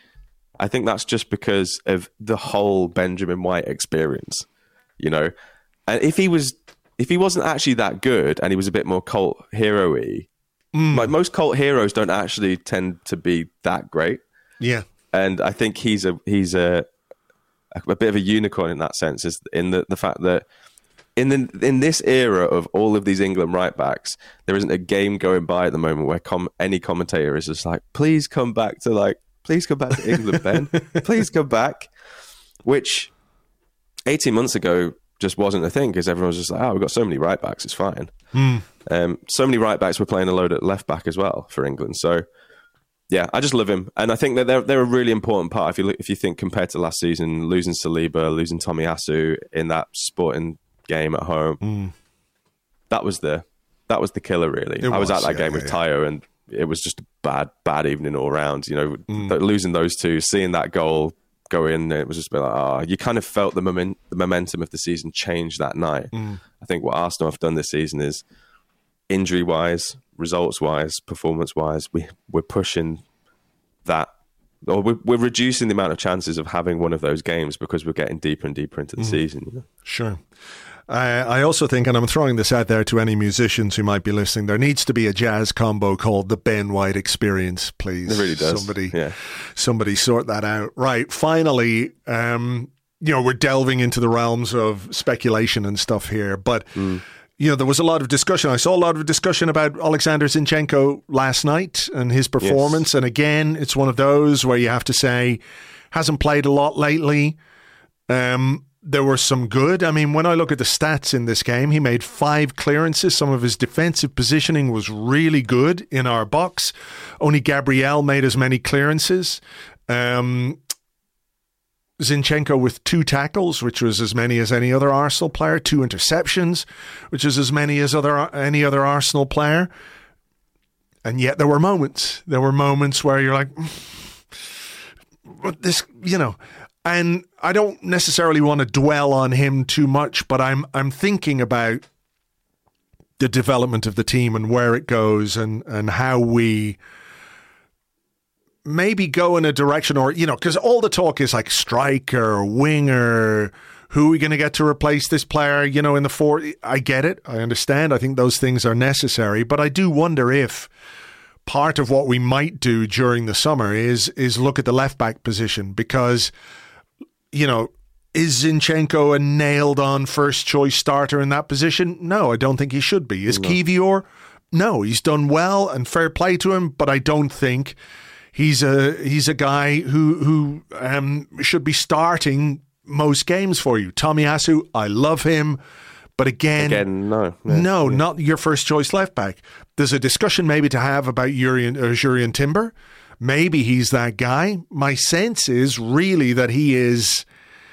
I think that's just because of the whole Benjamin White experience, you know. And if he wasn't actually that good and he was a bit more cult hero-y, like most cult heroes don't actually tend to be that great. Yeah. And I think he's a bit of a unicorn in that sense, is in the fact that in this era of all of these England right backs, there isn't a game going by at the moment where any commentator is just like, please come back to England, Ben. Please come back. Which 18 months ago just wasn't a thing, because everyone was just like, oh, we've got so many right backs, it's fine. So many right backs were playing a load at left back as well for England. So yeah, I just love him, and I think that they're a really important part. If you think compared to last season, losing Saliba, losing Tomiyasu in that Sporting game at home, that was the killer. Really, I was at that game with Tayo, and it was just a bad evening all around. You know, losing those two, seeing that goal go in, it was just a bit like, you kind of felt the momentum of the season change that night. I think what Arsenal have done this season is, injury-wise, results-wise, performance-wise, we're pushing that, or we're reducing the amount of chances of having one of those games because we're getting deeper and deeper into the season. You know? Sure. I also think, and I'm throwing this out there to any musicians who might be listening, there needs to be a jazz combo called the Ben White Experience, please. It really does. Somebody sort that out. Right. Finally, we're delving into the realms of speculation and stuff here, but there was a lot of discussion. I saw a lot of discussion about Alexander Zinchenko last night and his performance. Yes. And again, it's one of those where you have to say, hasn't played a lot lately. There were some good. I mean, when I look at the stats in this game, he made 5 clearances. Some of his defensive positioning was really good in our box. Only Gabriel made as many clearances. Zinchenko with 2 tackles, which was as many as any other Arsenal player. 2 interceptions, which is as many as any other Arsenal player. And yet there were moments. There were moments where you're like, this, And I don't necessarily want to dwell on him too much, but I'm thinking about the development of the team and where it goes and how we maybe go in a direction, or, because all the talk is like striker, winger, who are we going to get to replace this player, in the 4. I get it. I understand. I think those things are necessary, but I do wonder if part of what we might do during the summer is look at the left back position, because is Zinchenko a nailed-on first-choice starter in that position? No, I don't think he should be. Is Kiwior? No, he's done well, and fair play to him, but I don't think he's a guy who should be starting most games for you. Tomiyasu, I love him, but again, no, not your first-choice left-back. There's a discussion maybe to have about Jurrien Timber. Maybe he's that guy. My sense is really that he is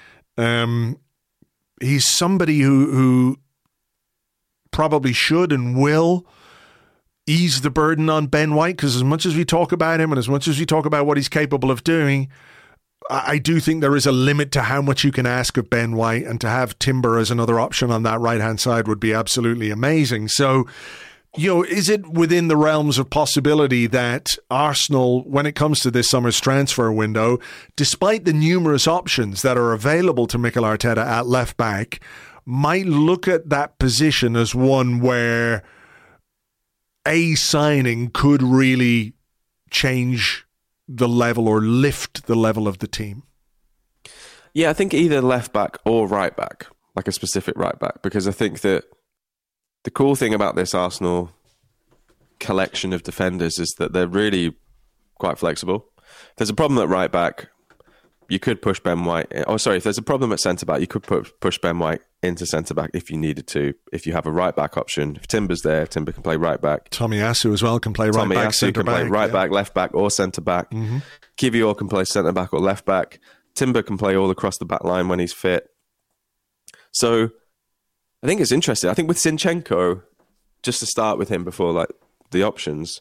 he's somebody who probably should and will ease the burden on Ben White, because as much as we talk about him and as much as we talk about what he's capable of doing, I do think there is a limit to how much you can ask of Ben White, and to have Timber as another option on that right-hand side would be absolutely amazing. So, is it within the realms of possibility that Arsenal, when it comes to this summer's transfer window, despite the numerous options that are available to Mikel Arteta at left back, might look at that position as one where a signing could really change the level or lift the level of the team? Yeah, I think either left back or right back, like a specific right back, because I think that the cool thing about this Arsenal collection of defenders is that they're really quite flexible. If there's a problem at right back, you could push Ben White. If there's a problem at centre back, you could push Ben White into centre back if you needed to. If you have a right back option, if Timber's there, Timber can play right back. Tomiyasu as well can play right back, centre back. Play right back, left back, or centre back. Mm-hmm. Kiwior can play centre back or left back. Timber can play all across the back line when he's fit. So I think it's interesting. I think with Zinchenko, just to start with him before the options,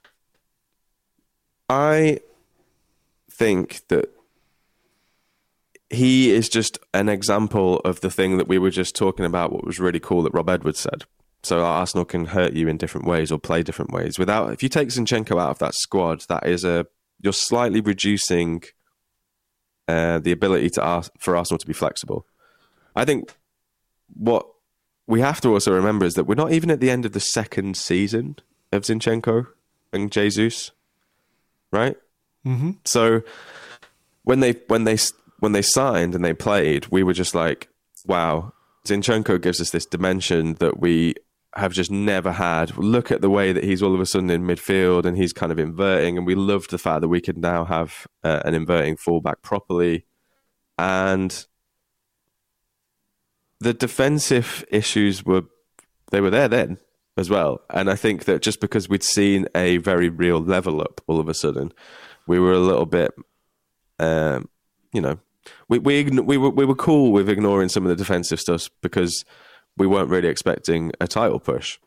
I think that he is just an example of the thing that we were just talking about, what was really cool that Rob Edwards said. So Arsenal can hurt you in different ways or play different ways. If you take Zinchenko out of that squad, you're slightly reducing the ability for Arsenal to be flexible. I think what we have to also remember is that we're not even at the end of the second season of Zinchenko and Jesus, right? Mm-hmm. So when they signed and they played, we were just like, wow, Zinchenko gives us this dimension that we have just never had. Look at the way that he's all of a sudden in midfield and he's kind of inverting, and we loved the fact that we could now have an inverting fullback properly. And the defensive issues were there then as well. And I think that just because we'd seen a very real level up all of a sudden, we were a little bit, we were cool with ignoring some of the defensive stuff because we weren't really expecting a title push.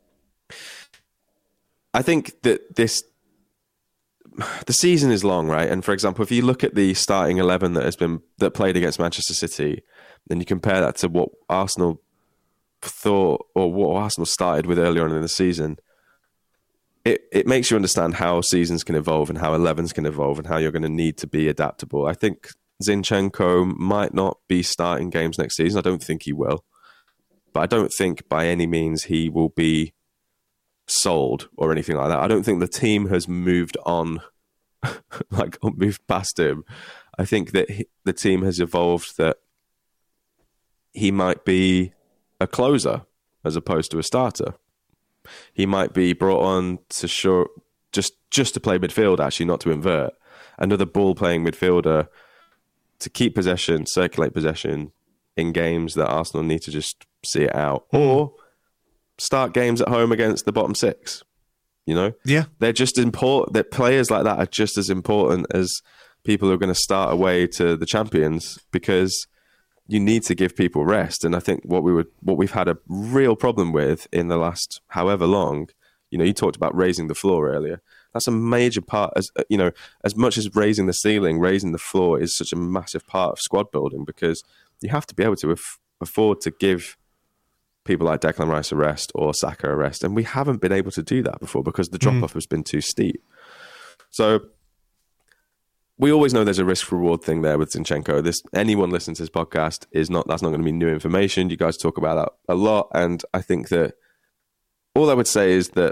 I think that the season is long, right? And for example, if you look at the starting 11 that played against Manchester City, then you compare that to what Arsenal thought or what Arsenal started with earlier on in the season. It makes you understand how seasons can evolve and how 11s can evolve and how you're going to need to be adaptable. I think Zinchenko might not be starting games next season. I don't think he will. But I don't think by any means he will be sold or anything like that. I don't think the team has moved on, moved past him. I think that the team has evolved that he might be a closer as opposed to a starter. He might be brought on to just to play midfield, actually, not to invert. Another ball-playing midfielder to keep possession, circulate possession in games that Arsenal need to just see it out. Or start games at home against the bottom six. Yeah. They're just important. That players like that are just as important as people who are going to start away to the champions, because you need to give people rest. And I think what we've had a real problem with in the last however long, you talked about raising the floor earlier. That's a major part. As much as raising the ceiling, raising the floor is such a massive part of squad building, because you have to be able to afford to give people like Declan Rice a rest or Saka a rest. And we haven't been able to do that before because the drop-off has been too steep. So we always know there's a risk-reward thing there with Zinchenko. Anyone listening to this podcast, that's not going to be new information. You guys talk about that a lot. And I think that all I would say is that,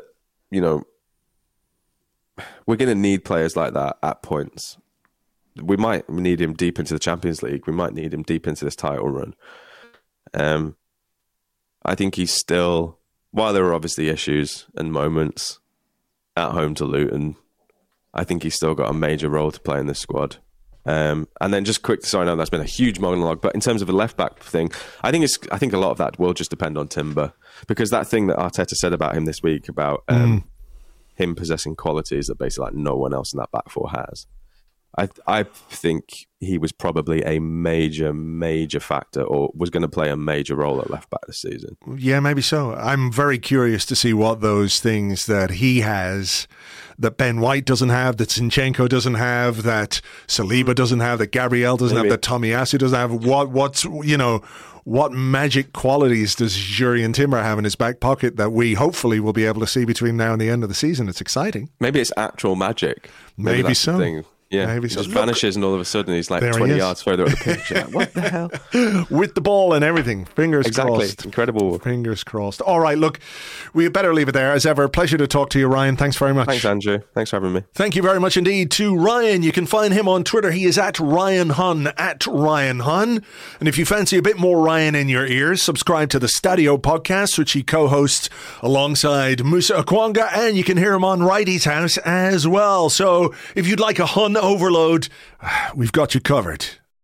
we're going to need players like that at points. We might need him deep into the Champions League. We might need him deep into this title run. I think he's still, while there are obviously issues and moments at home to Luton, I think he's still got a major role to play in this squad. And then just quick, sorry, I know that's been a huge monologue, but in terms of a left-back thing, I think a lot of that will just depend on Timber, because that thing that Arteta said about him this week about him possessing qualities that basically no one else in that back four has. I think he was probably a major factor, or was going to play a major role at left back this season. Yeah, maybe so. I'm very curious to see what those things that he has, that Ben White doesn't have, that Zinchenko doesn't have, that Saliba doesn't have, that Gabriel doesn't have, that Tomiyasu doesn't have. What magic qualities does Jurrien Timber have in his back pocket that we hopefully will be able to see between now and the end of the season? It's exciting. Maybe it's actual magic. Maybe that's so. The thing. Yeah, maybe he so. just vanishes and all of a sudden he's like 20 yards further up the pitch. Like, what the hell? With the ball and everything. Fingers crossed. Incredible. Fingers crossed. All right, look, we better leave it there. As ever, pleasure to talk to you, Ryan. Thanks very much. Thanks, Andrew. Thanks for having me. Thank you very much indeed to Ryan. You can find him on Twitter. He is at Ryan Hunn, And if you fancy a bit more Ryan in your ears, subscribe to the Stadio podcast, which he co-hosts alongside Musa Okwonga, and you can hear him on Righty's House as well. So if you'd like a Hunn overload, we've got you covered.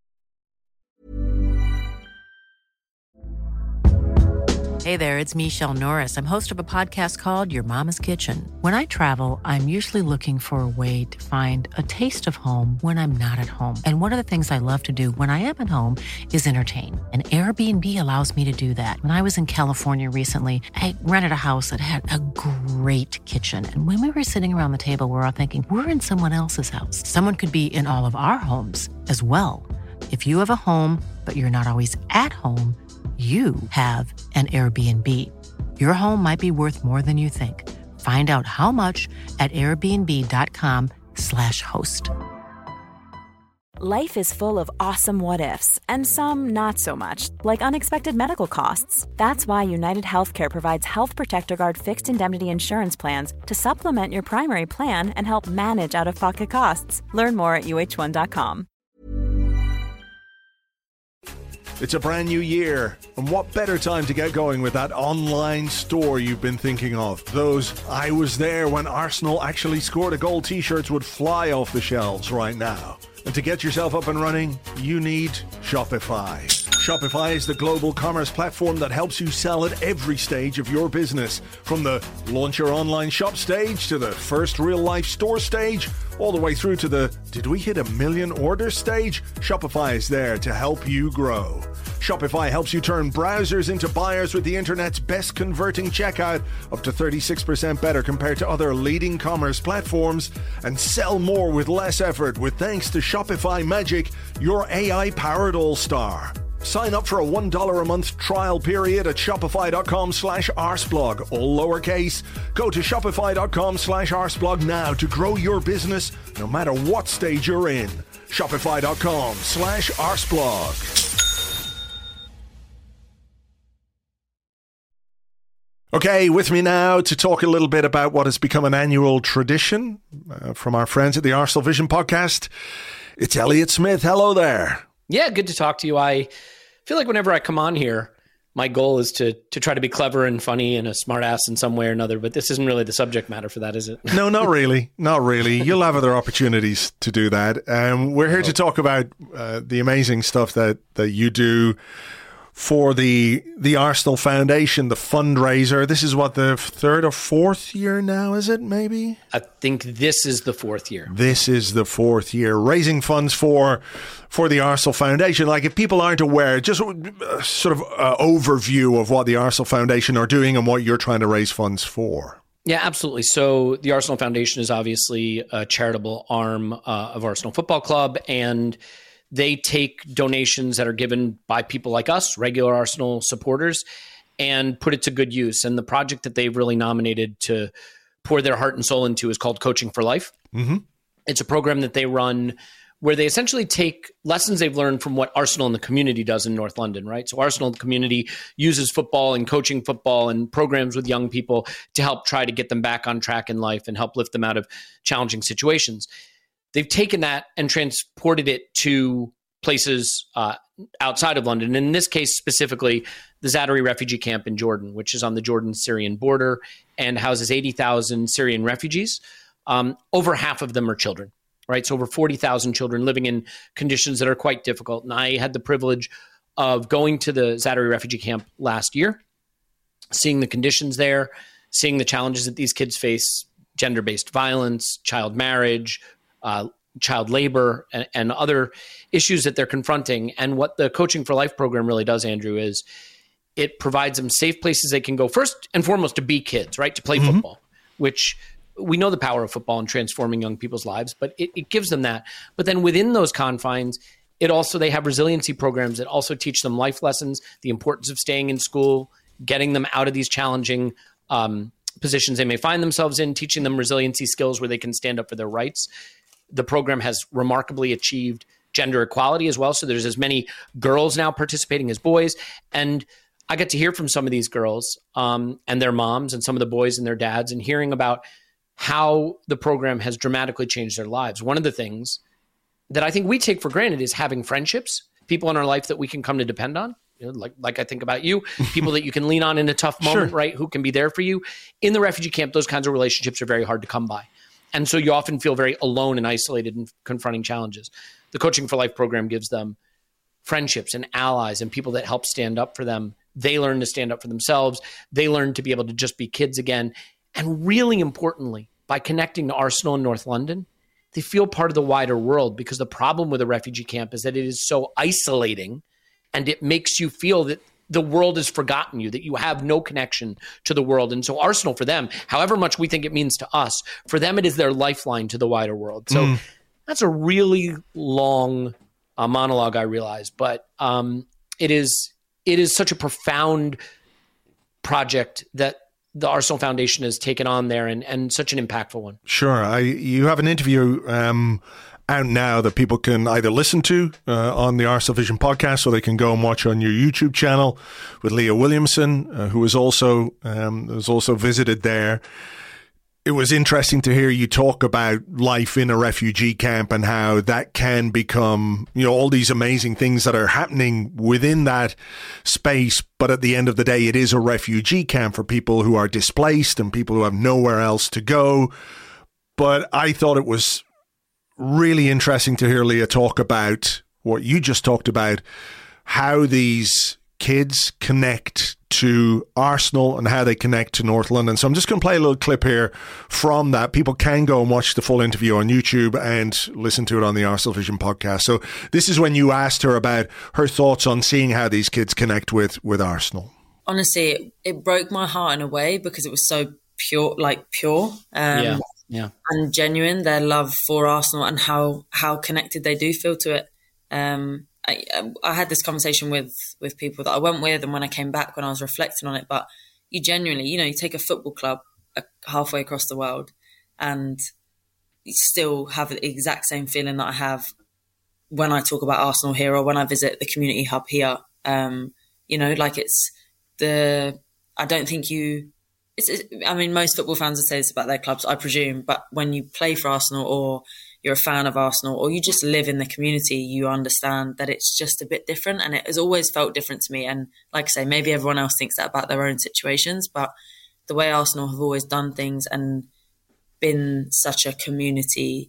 Hey there, it's Michelle Norris. I'm host of a podcast called Your Mama's Kitchen. When I travel, I'm usually looking for a way to find a taste of home when I'm not at home. And one of the things I love to do when I am at home is entertain. And Airbnb allows me to do that. When I was in California recently, I rented a house that had a great kitchen. And when we were sitting around the table, we were all thinking, we're in someone else's house. Someone could be in all of our homes as well. If you have a home, but you're not always at home, you have an Airbnb. Your home might be worth more than you think. Find out how much at airbnb.com/host. life is full of awesome what-ifs, and some not so much, like unexpected medical costs. That's why United Healthcare provides Health Protector Guard fixed indemnity insurance plans to supplement your primary plan and help manage out-of-pocket costs. Learn more at uh1.com. It's a brand new year, and what better time to get going with that online store you've been thinking of? Those "I was there when Arsenal actually scored a goal" t-shirts would fly off the shelves right now. And to get yourself up and running, you need Shopify. Shopify is the global commerce platform that helps you sell at every stage of your business. From the launch your online shop stage to the first real-life store stage, all the way through to the "did we hit 1 million orders" stage, Shopify is there to help you grow. Shopify helps you turn browsers into buyers with the internet's best converting checkout, up to 36% better compared to other leading commerce platforms, and sell more with less effort with thanks to Shopify Magic, your AI-powered all-star. Sign up for a $1 a month trial period at shopify.com/arsblog, all lowercase. Go to shopify.com/arsblog now to grow your business no matter what stage you're in. Shopify.com/arsblog. Okay, with me now to talk a little bit about what has become an annual tradition from our friends at the Arsenal Vision podcast. It's Elliot Smith. Hello there. Yeah, good to talk to you. I feel like whenever I come on here, my goal is to try to be clever and funny and a smart ass in some way or another, but this isn't really the subject matter for that, is it? No, not really. Not really. You'll have other opportunities to do that. We're here to talk about the amazing stuff that you do for the Arsenal Foundation, the fundraiser. This is what, the third or fourth year now, is it maybe? I think this is the fourth year. This is the fourth year. Raising funds for the Arsenal Foundation. Like, if people aren't aware, just sort of overview of what the Arsenal Foundation are doing and what you're trying to raise funds for. Yeah, absolutely. So the Arsenal Foundation is obviously a charitable arm of Arsenal Football Club, and they take donations that are given by people like us, regular Arsenal supporters, and put it to good use. And the project that they've really nominated to pour their heart and soul into is called Coaching for Life. Mm-hmm. It's a program that they run where they essentially take lessons they've learned from what Arsenal in the community does in North London, right? So Arsenal in the community uses football and coaching football and programs with young people to help try to get them back on track in life and help lift them out of challenging situations. They've taken that and transported it to places outside of London. And in this case, specifically, the Zaatari refugee camp in Jordan, which is on the Jordan-Syrian border and houses 80,000 Syrian refugees. Over half of them are children, right? So over 40,000 children living in conditions that are quite difficult. And I had the privilege of going to the Zaatari refugee camp last year, seeing the conditions there, seeing the challenges that these kids face, gender-based violence, child marriage, child labor, and other issues that they're confronting. And what the Coaching for Life program really does, Andrew, is it provides them safe places they can go, first and foremost, to be kids, right? To play football, which we know the power of football in transforming young people's lives, but it gives them that. But then within those confines, they have resiliency programs that also teach them life lessons, the importance of staying in school, getting them out of these challenging positions they may find themselves in, teaching them resiliency skills where they can stand up for their rights. The program has remarkably achieved gender equality as well. So there's as many girls now participating as boys. And I get to hear from some of these girls and their moms and some of the boys and their dads, and hearing about how the program has dramatically changed their lives. One of the things that I think we take for granted is having friendships, people in our life that we can come to depend on. You know, like I think about you, people that you can lean on in a tough moment, sure, right? Who can be there for you. In the refugee camp, those kinds of relationships are very hard to come by. And so you often feel very alone and isolated in confronting challenges. The Coaching for Life program gives them friendships and allies and people that help stand up for them. They learn to stand up for themselves. They learn to be able to just be kids again. And really importantly, by connecting to Arsenal in North London, they feel part of the wider world, because the problem with a refugee camp is that it is so isolating, and it makes you feel that the world has forgotten you, that you have no connection to the world. And so Arsenal, for them, however much we think it means to us, for them, it is their lifeline to the wider world. So that's a really long monologue, I realize, but it is such a profound project that the Arsenal Foundation has taken on there, and such an impactful one. Sure. You have an interview out now that people can either listen to on the Arsenal Vision podcast, or they can go and watch on your YouTube channel with Leah Williamson, who was also visited there. It was interesting to hear you talk about life in a refugee camp and how that can become, all these amazing things that are happening within that space. But at the end of the day, it is a refugee camp for people who are displaced and people who have nowhere else to go. But I thought it was really interesting to hear Leah talk about what you just talked about, how these kids connect to Arsenal and how they connect to North London. So I'm just going to play a little clip here from that. People can go and watch the full interview on YouTube and listen to it on the Arsenal Vision podcast. So this is when you asked her about her thoughts on seeing how these kids connect with Arsenal. Honestly, it broke my heart in a way because it was so pure. Yeah. And genuine, their love for Arsenal and how connected they do feel to it. I had this conversation with people that I went with, and when I came back, when I was reflecting on it, but you genuinely, you take a football club halfway across the world and you still have the exact same feeling that I have when I talk about Arsenal here or when I visit the community hub here. Most football fans would say this about their clubs, I presume, but when you play for Arsenal or you're a fan of Arsenal or you just live in the community, you understand that it's just a bit different, and it has always felt different to me. And like I say, maybe everyone else thinks that about their own situations, but the way Arsenal have always done things and been such a community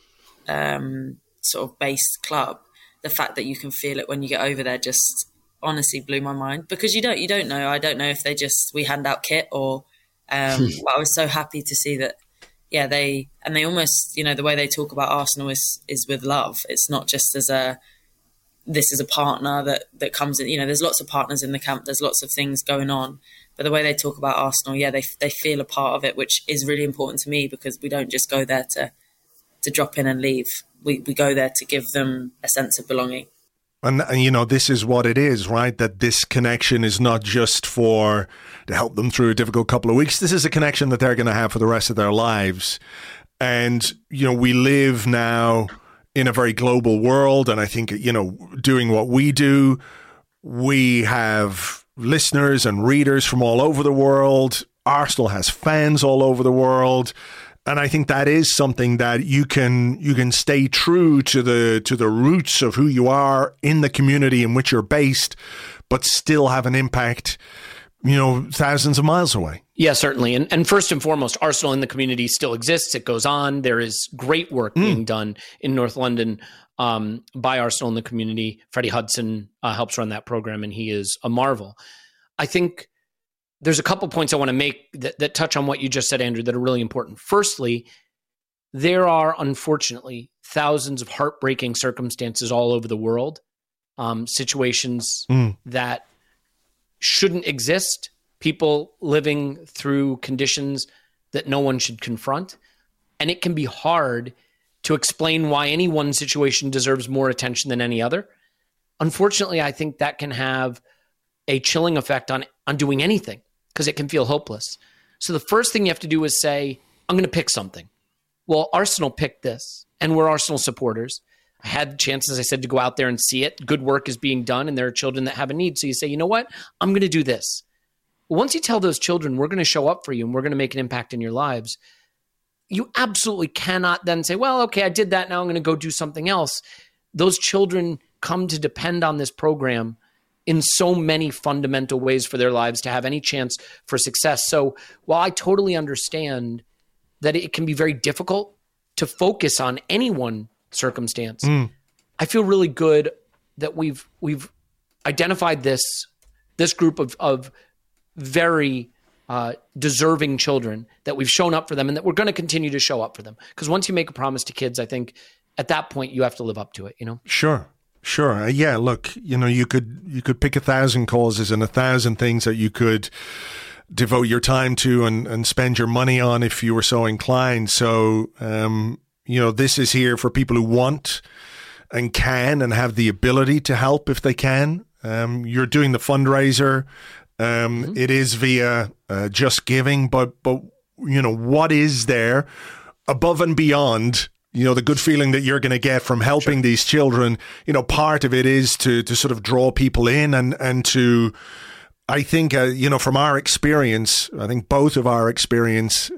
sort of based club, the fact that you can feel it when you get over there just honestly blew my mind, because you don't know. I don't know if we hand out kit or but I was so happy to see that. Yeah, they almost, the way they talk about Arsenal is with love. It's not just as this is a partner that comes in. There's lots of partners in the camp. There's lots of things going on. But the way they talk about Arsenal, they feel a part of it, which is really important to me, because we don't just go there to drop in and leave. We go there to give them a sense of belonging. And this is what it is, right? That this connection is not just to help them through a difficult couple of weeks. This is a connection that they're going to have for the rest of their lives. And, we live now in a very global world. And I think, doing what we do, we have listeners and readers from all over the world. Arsenal has fans all over the world. And I think that is something that you can stay true to the roots of who you are in the community in which you're based, but still have an impact, thousands of miles away. Yeah, certainly. And first and foremost, Arsenal in the community still exists. It goes on. There is great work being done in North London by Arsenal in the community. Freddie Hudson helps run that program, and he is a marvel. I think there's a couple points I want to make that touch on what you just said, Andrew, that are really important. Firstly, there are unfortunately thousands of heartbreaking circumstances all over the world, situations that shouldn't exist, people living through conditions that no one should confront. And it can be hard to explain why any one situation deserves more attention than any other. Unfortunately, I think that can have a chilling effect on doing anything, because it can feel hopeless. So the first thing you have to do is say, I'm going to pick something. Well, Arsenal picked this, and we're Arsenal supporters. I had the chance, as I said, to go out there and see it. Good work is being done, and there are children that have a need. So you say, you know what? I'm going to do this. Well, once you tell those children, we're going to show up for you, and we're going to make an impact in your lives, you absolutely cannot then say, well, okay, I did that. Now I'm going to go do something else. Those children come to depend on this program in so many fundamental ways for their lives to have any chance for success. So while I totally understand that it can be very difficult to focus on any one circumstance, I feel really good that we've identified this group of very deserving children, that we've shown up for them, and that we're going to continue to show up for them. Because once you make a promise to kids, I think at that point you have to live up to it. Sure. Yeah. Look, you could pick 1,000 causes and 1,000 things that you could devote your time to and spend your money on if you were so inclined. So, this is here for people who want and can and have the ability to help if they can. You're doing the fundraiser. It is via Just Giving, but what is there above and beyond the good feeling that you're going to get from helping these children, part of it is to sort of draw people in and to, I think, from our experience, I think both of our experience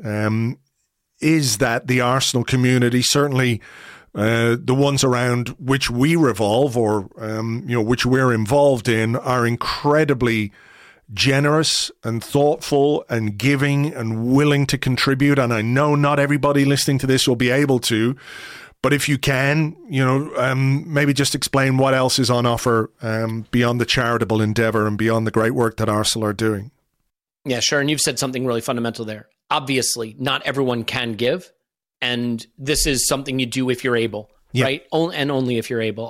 is that the Arsenal community, certainly the ones around which we revolve or, which we're involved in, are incredibly generous and thoughtful and giving and willing to contribute. And I know not everybody listening to this will be able to, but if you can, maybe just explain what else is on offer beyond the charitable endeavor and beyond the great work that Arsenal are doing. Yeah, sure. And you've said something really fundamental there. Obviously, not everyone can give, and this is something you do if you're able, right? And only if you're able.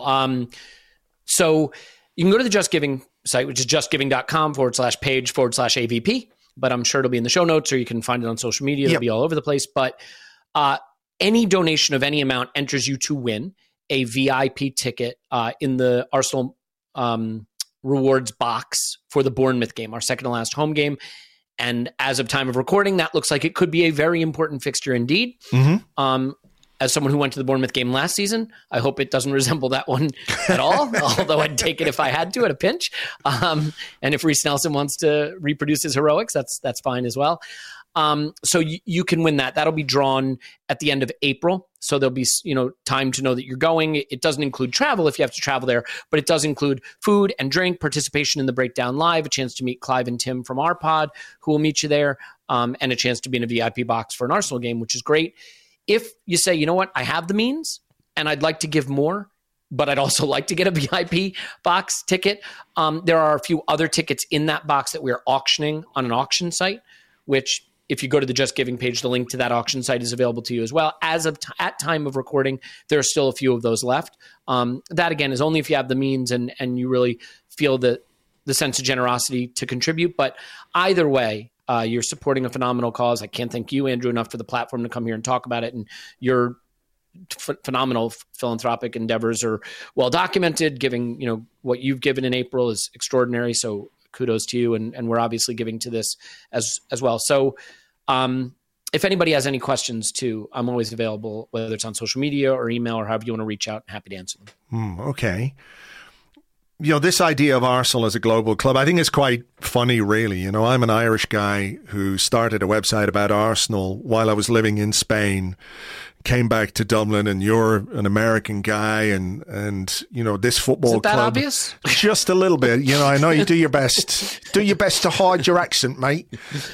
So you can go to the Just Giving site, which is justgiving.com/page/AVP, but I'm sure it'll be in the show notes, or you can find it on social media. It'll be all over the place. But any donation of any amount enters you to win a VIP ticket in the Arsenal rewards box for the Bournemouth game, our second to last home game. And as of time of recording, that looks like it could be a very important fixture indeed. Mm-hmm. As someone who went to the Bournemouth game last season, I hope it doesn't resemble that one at all, although I'd take it if I had to at a pinch. And if Reece Nelson wants to reproduce his heroics, that's fine as well. So you can win that. That'll be drawn at the end of April. So there'll be, time to know that you're going. It doesn't include travel if you have to travel there, but it does include food and drink, participation in the Breakdown Live, a chance to meet Clive and Tim from our pod, who will meet you there, and a chance to be in a VIP box for an Arsenal game, which is great. If you say, you know what, I have the means and I'd like to give more, but I'd also like to get a VIP box ticket, there are a few other tickets in that box that we're auctioning on an auction site, which if you go to the Just Giving page, the link to that auction site is available to you as well. As of at time of recording, there are still a few of those left. That, again, is only if you have the means and you really feel the sense of generosity to contribute. But either way, you're supporting a phenomenal cause. I can't thank you, Andrew, enough for the platform to come here and talk about it. And your phenomenal philanthropic endeavors are well documented. Giving, what you've given in April is extraordinary. So kudos to you. And we're obviously giving to this as well. So if anybody has any questions too, I'm always available, whether it's on social media or email or however you want to reach out. I'm happy to answer them. Okay. This idea of Arsenal as a global club, I think is quite funny, really. I'm an Irish guy who started a website about Arsenal while I was living in Spain, came back to Dublin, and you're an American guy, and this football Isn't that club. Obvious? Just a little bit. I know you do your best. Do your best to hide your accent, mate.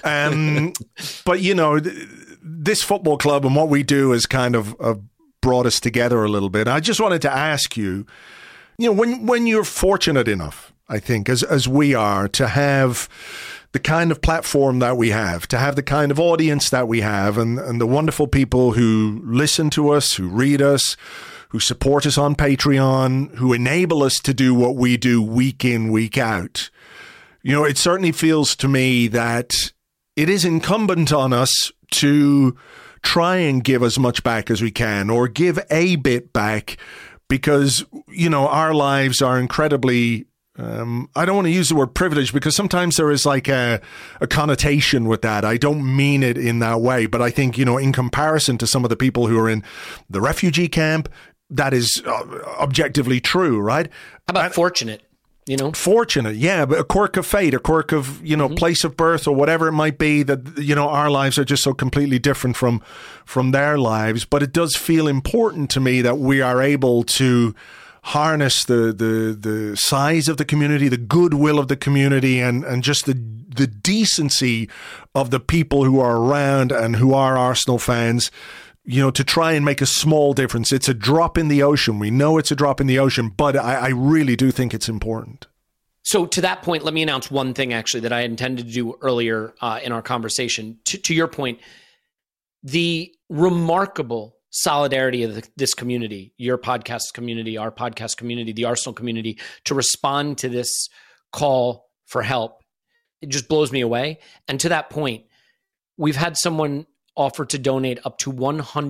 But this football club and what we do has kind of brought us together a little bit. I just wanted to ask you, when you're fortunate enough, I think, as we are, to have the kind of platform that we have, to have the kind of audience that we have, and the wonderful people who listen to us, who read us, who support us on Patreon, who enable us to do what we do week in, week out. It certainly feels to me that it is incumbent on us to try and give as much back as we can, or give a bit back, because, our lives are incredibly, I don't want to use the word privilege, because sometimes there is like a connotation with that. I don't mean it in that way, but I think, in comparison to some of the people who are in the refugee camp, that is objectively true, right? How about fortunate? Fortunate, yeah, but a quirk of fate, a quirk of, place of birth, or whatever it might be, that, our lives are just so completely different from their lives. But it does feel important to me that we are able to harness the size of the community, the goodwill of the community, and just the decency of the people who are around and who are Arsenal fans, to try and make a small difference. It's a drop in the ocean. We know it's a drop in the ocean, but I really do think it's important. So to that point, let me announce one thing actually that I intended to do earlier in our conversation. To your point, the remarkable solidarity of this community, your podcast community, our podcast community, the Arsenal community, to respond to this call for help, it just blows me away. And to that point, we've had someone offer to donate up to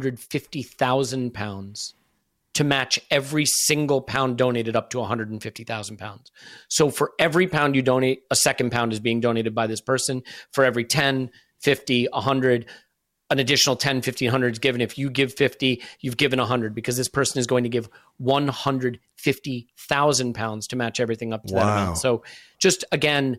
£150,000 to match every single pound donated up to £150,000. So for every pound you donate, a second pound is being donated by this person. For every 10, 50, 100, an additional 10, 1,500 is given. If you give 50, you've given 100, because this person is going to give 150,000 pounds to match everything up to that amount. So just again,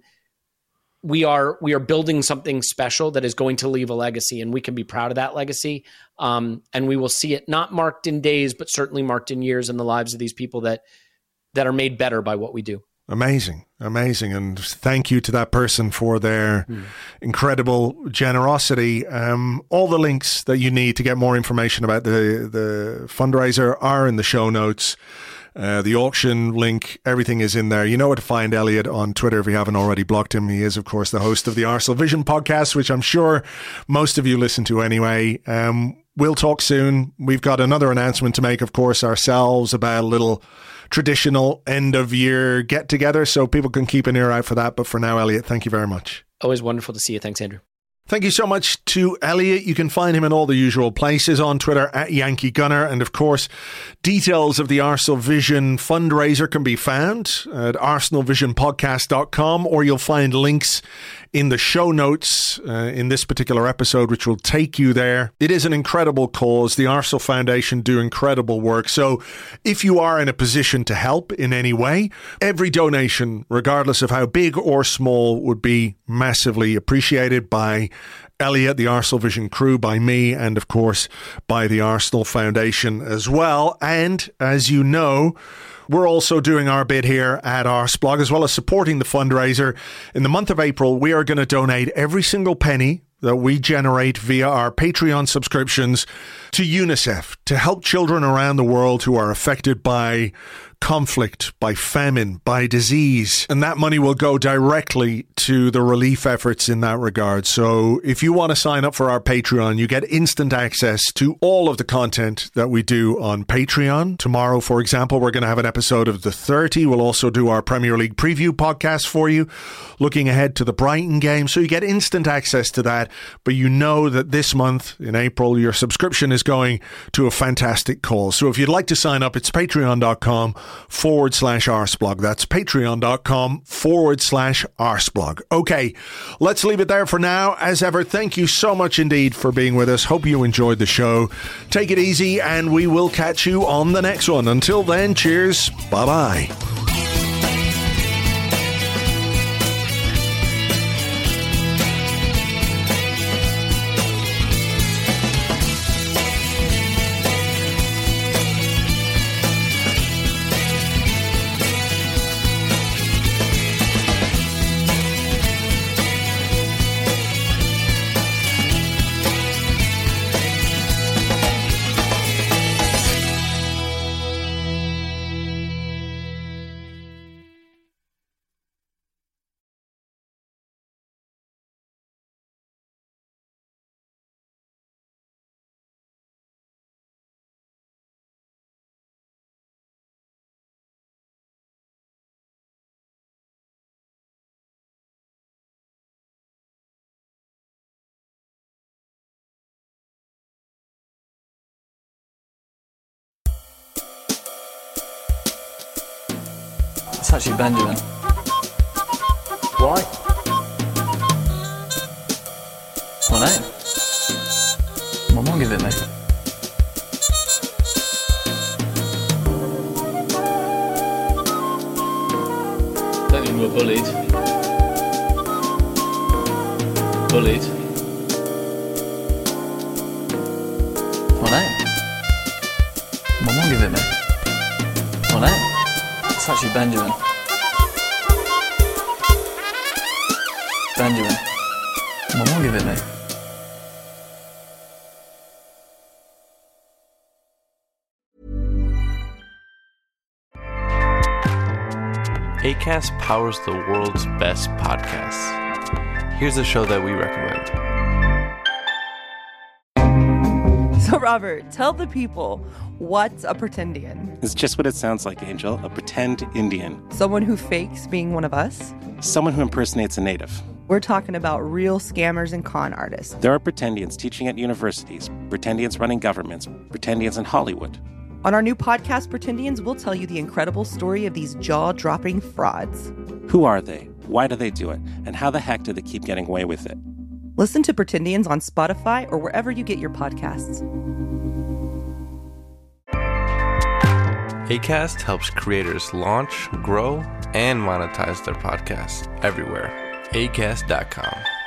we are building something special that is going to leave a legacy, and we can be proud of that legacy. And we will see it not marked in days, but certainly marked in years in the lives of these people that are made better by what we do. Amazing. And thank you to that person for their incredible generosity. All the links that you need to get more information about the fundraiser are in the show notes. The auction link, everything is in there. You know where to find Elliot on Twitter if you haven't already blocked him. He is, of course, the host of the Arsenal Vision podcast, which I'm sure most of you listen to anyway. We'll talk soon. We've got another announcement to make, of course, ourselves about a little traditional end of year get together, so people can keep an ear out for that. But for now, Elliot, thank you very much. Always wonderful to see you. Thanks, Andrew. Thank you so much to Elliot. You can find him in all the usual places, on Twitter at Yankee Gunner. And of course, details of the Arsenal Vision fundraiser can be found at arsenalvisionpodcast.com, or you'll find links in the show notes in this particular episode, which will take you there. It is an incredible cause. The Arsenal Foundation do incredible work. So if you are in a position to help in any way, every donation, regardless of how big or small, would be massively appreciated by Elliot, the Arsenal Vision crew, by me, and of course by the Arsenal Foundation as well. And as you know, we're also doing our bit here at Arsblog, as well as supporting the fundraiser. In the month of April, we are going to donate every single penny that we generate via our Patreon subscriptions to UNICEF, to help children around the world who are affected by conflict, by famine, by disease. And that money will go directly to the relief efforts in that regard. So if you want to sign up for our Patreon, you get instant access to all of the content that we do on Patreon. Tomorrow, for example, we're going to have an episode of The 30. We'll also do our Premier League preview podcast for you, looking ahead to the Brighton game. So you get instant access to that. But you know that this month, in April, your subscription is going to a fantastic cause. So if you'd like to sign up, it's patreon.com/Arsblog. That's patreon.com/Arsblog. Okay, let's leave it there for now. As ever, thank you so much indeed for being with us. Hope you enjoyed the show. Take it easy, and we will catch you on the next one. Until then, cheers. Bye-bye. It's actually Benjamin. Why? My name? My mum gave it me. Don't think we were bullied. Bullied. My name? My mum gave it me. My name? It's actually Benjamin. Benjamin. My mum gave it me. Acast powers the world's best podcasts. Here's a show that we recommend. So, Robert, tell the people, what's a pretendian? It's just what it sounds like, Angel. A pretend Indian. Someone who fakes being one of us? Someone who impersonates a native. We're talking about real scammers and con artists. There are pretendians teaching at universities, pretendians running governments, pretendians in Hollywood. On our new podcast, Pretendians, we'll tell you the incredible story of these jaw-dropping frauds. Who are they? Why do they do it? And how the heck do they keep getting away with it? Listen to Pretendians on Spotify or wherever you get your podcasts. Acast helps creators launch, grow, and monetize their podcasts everywhere. Acast.com.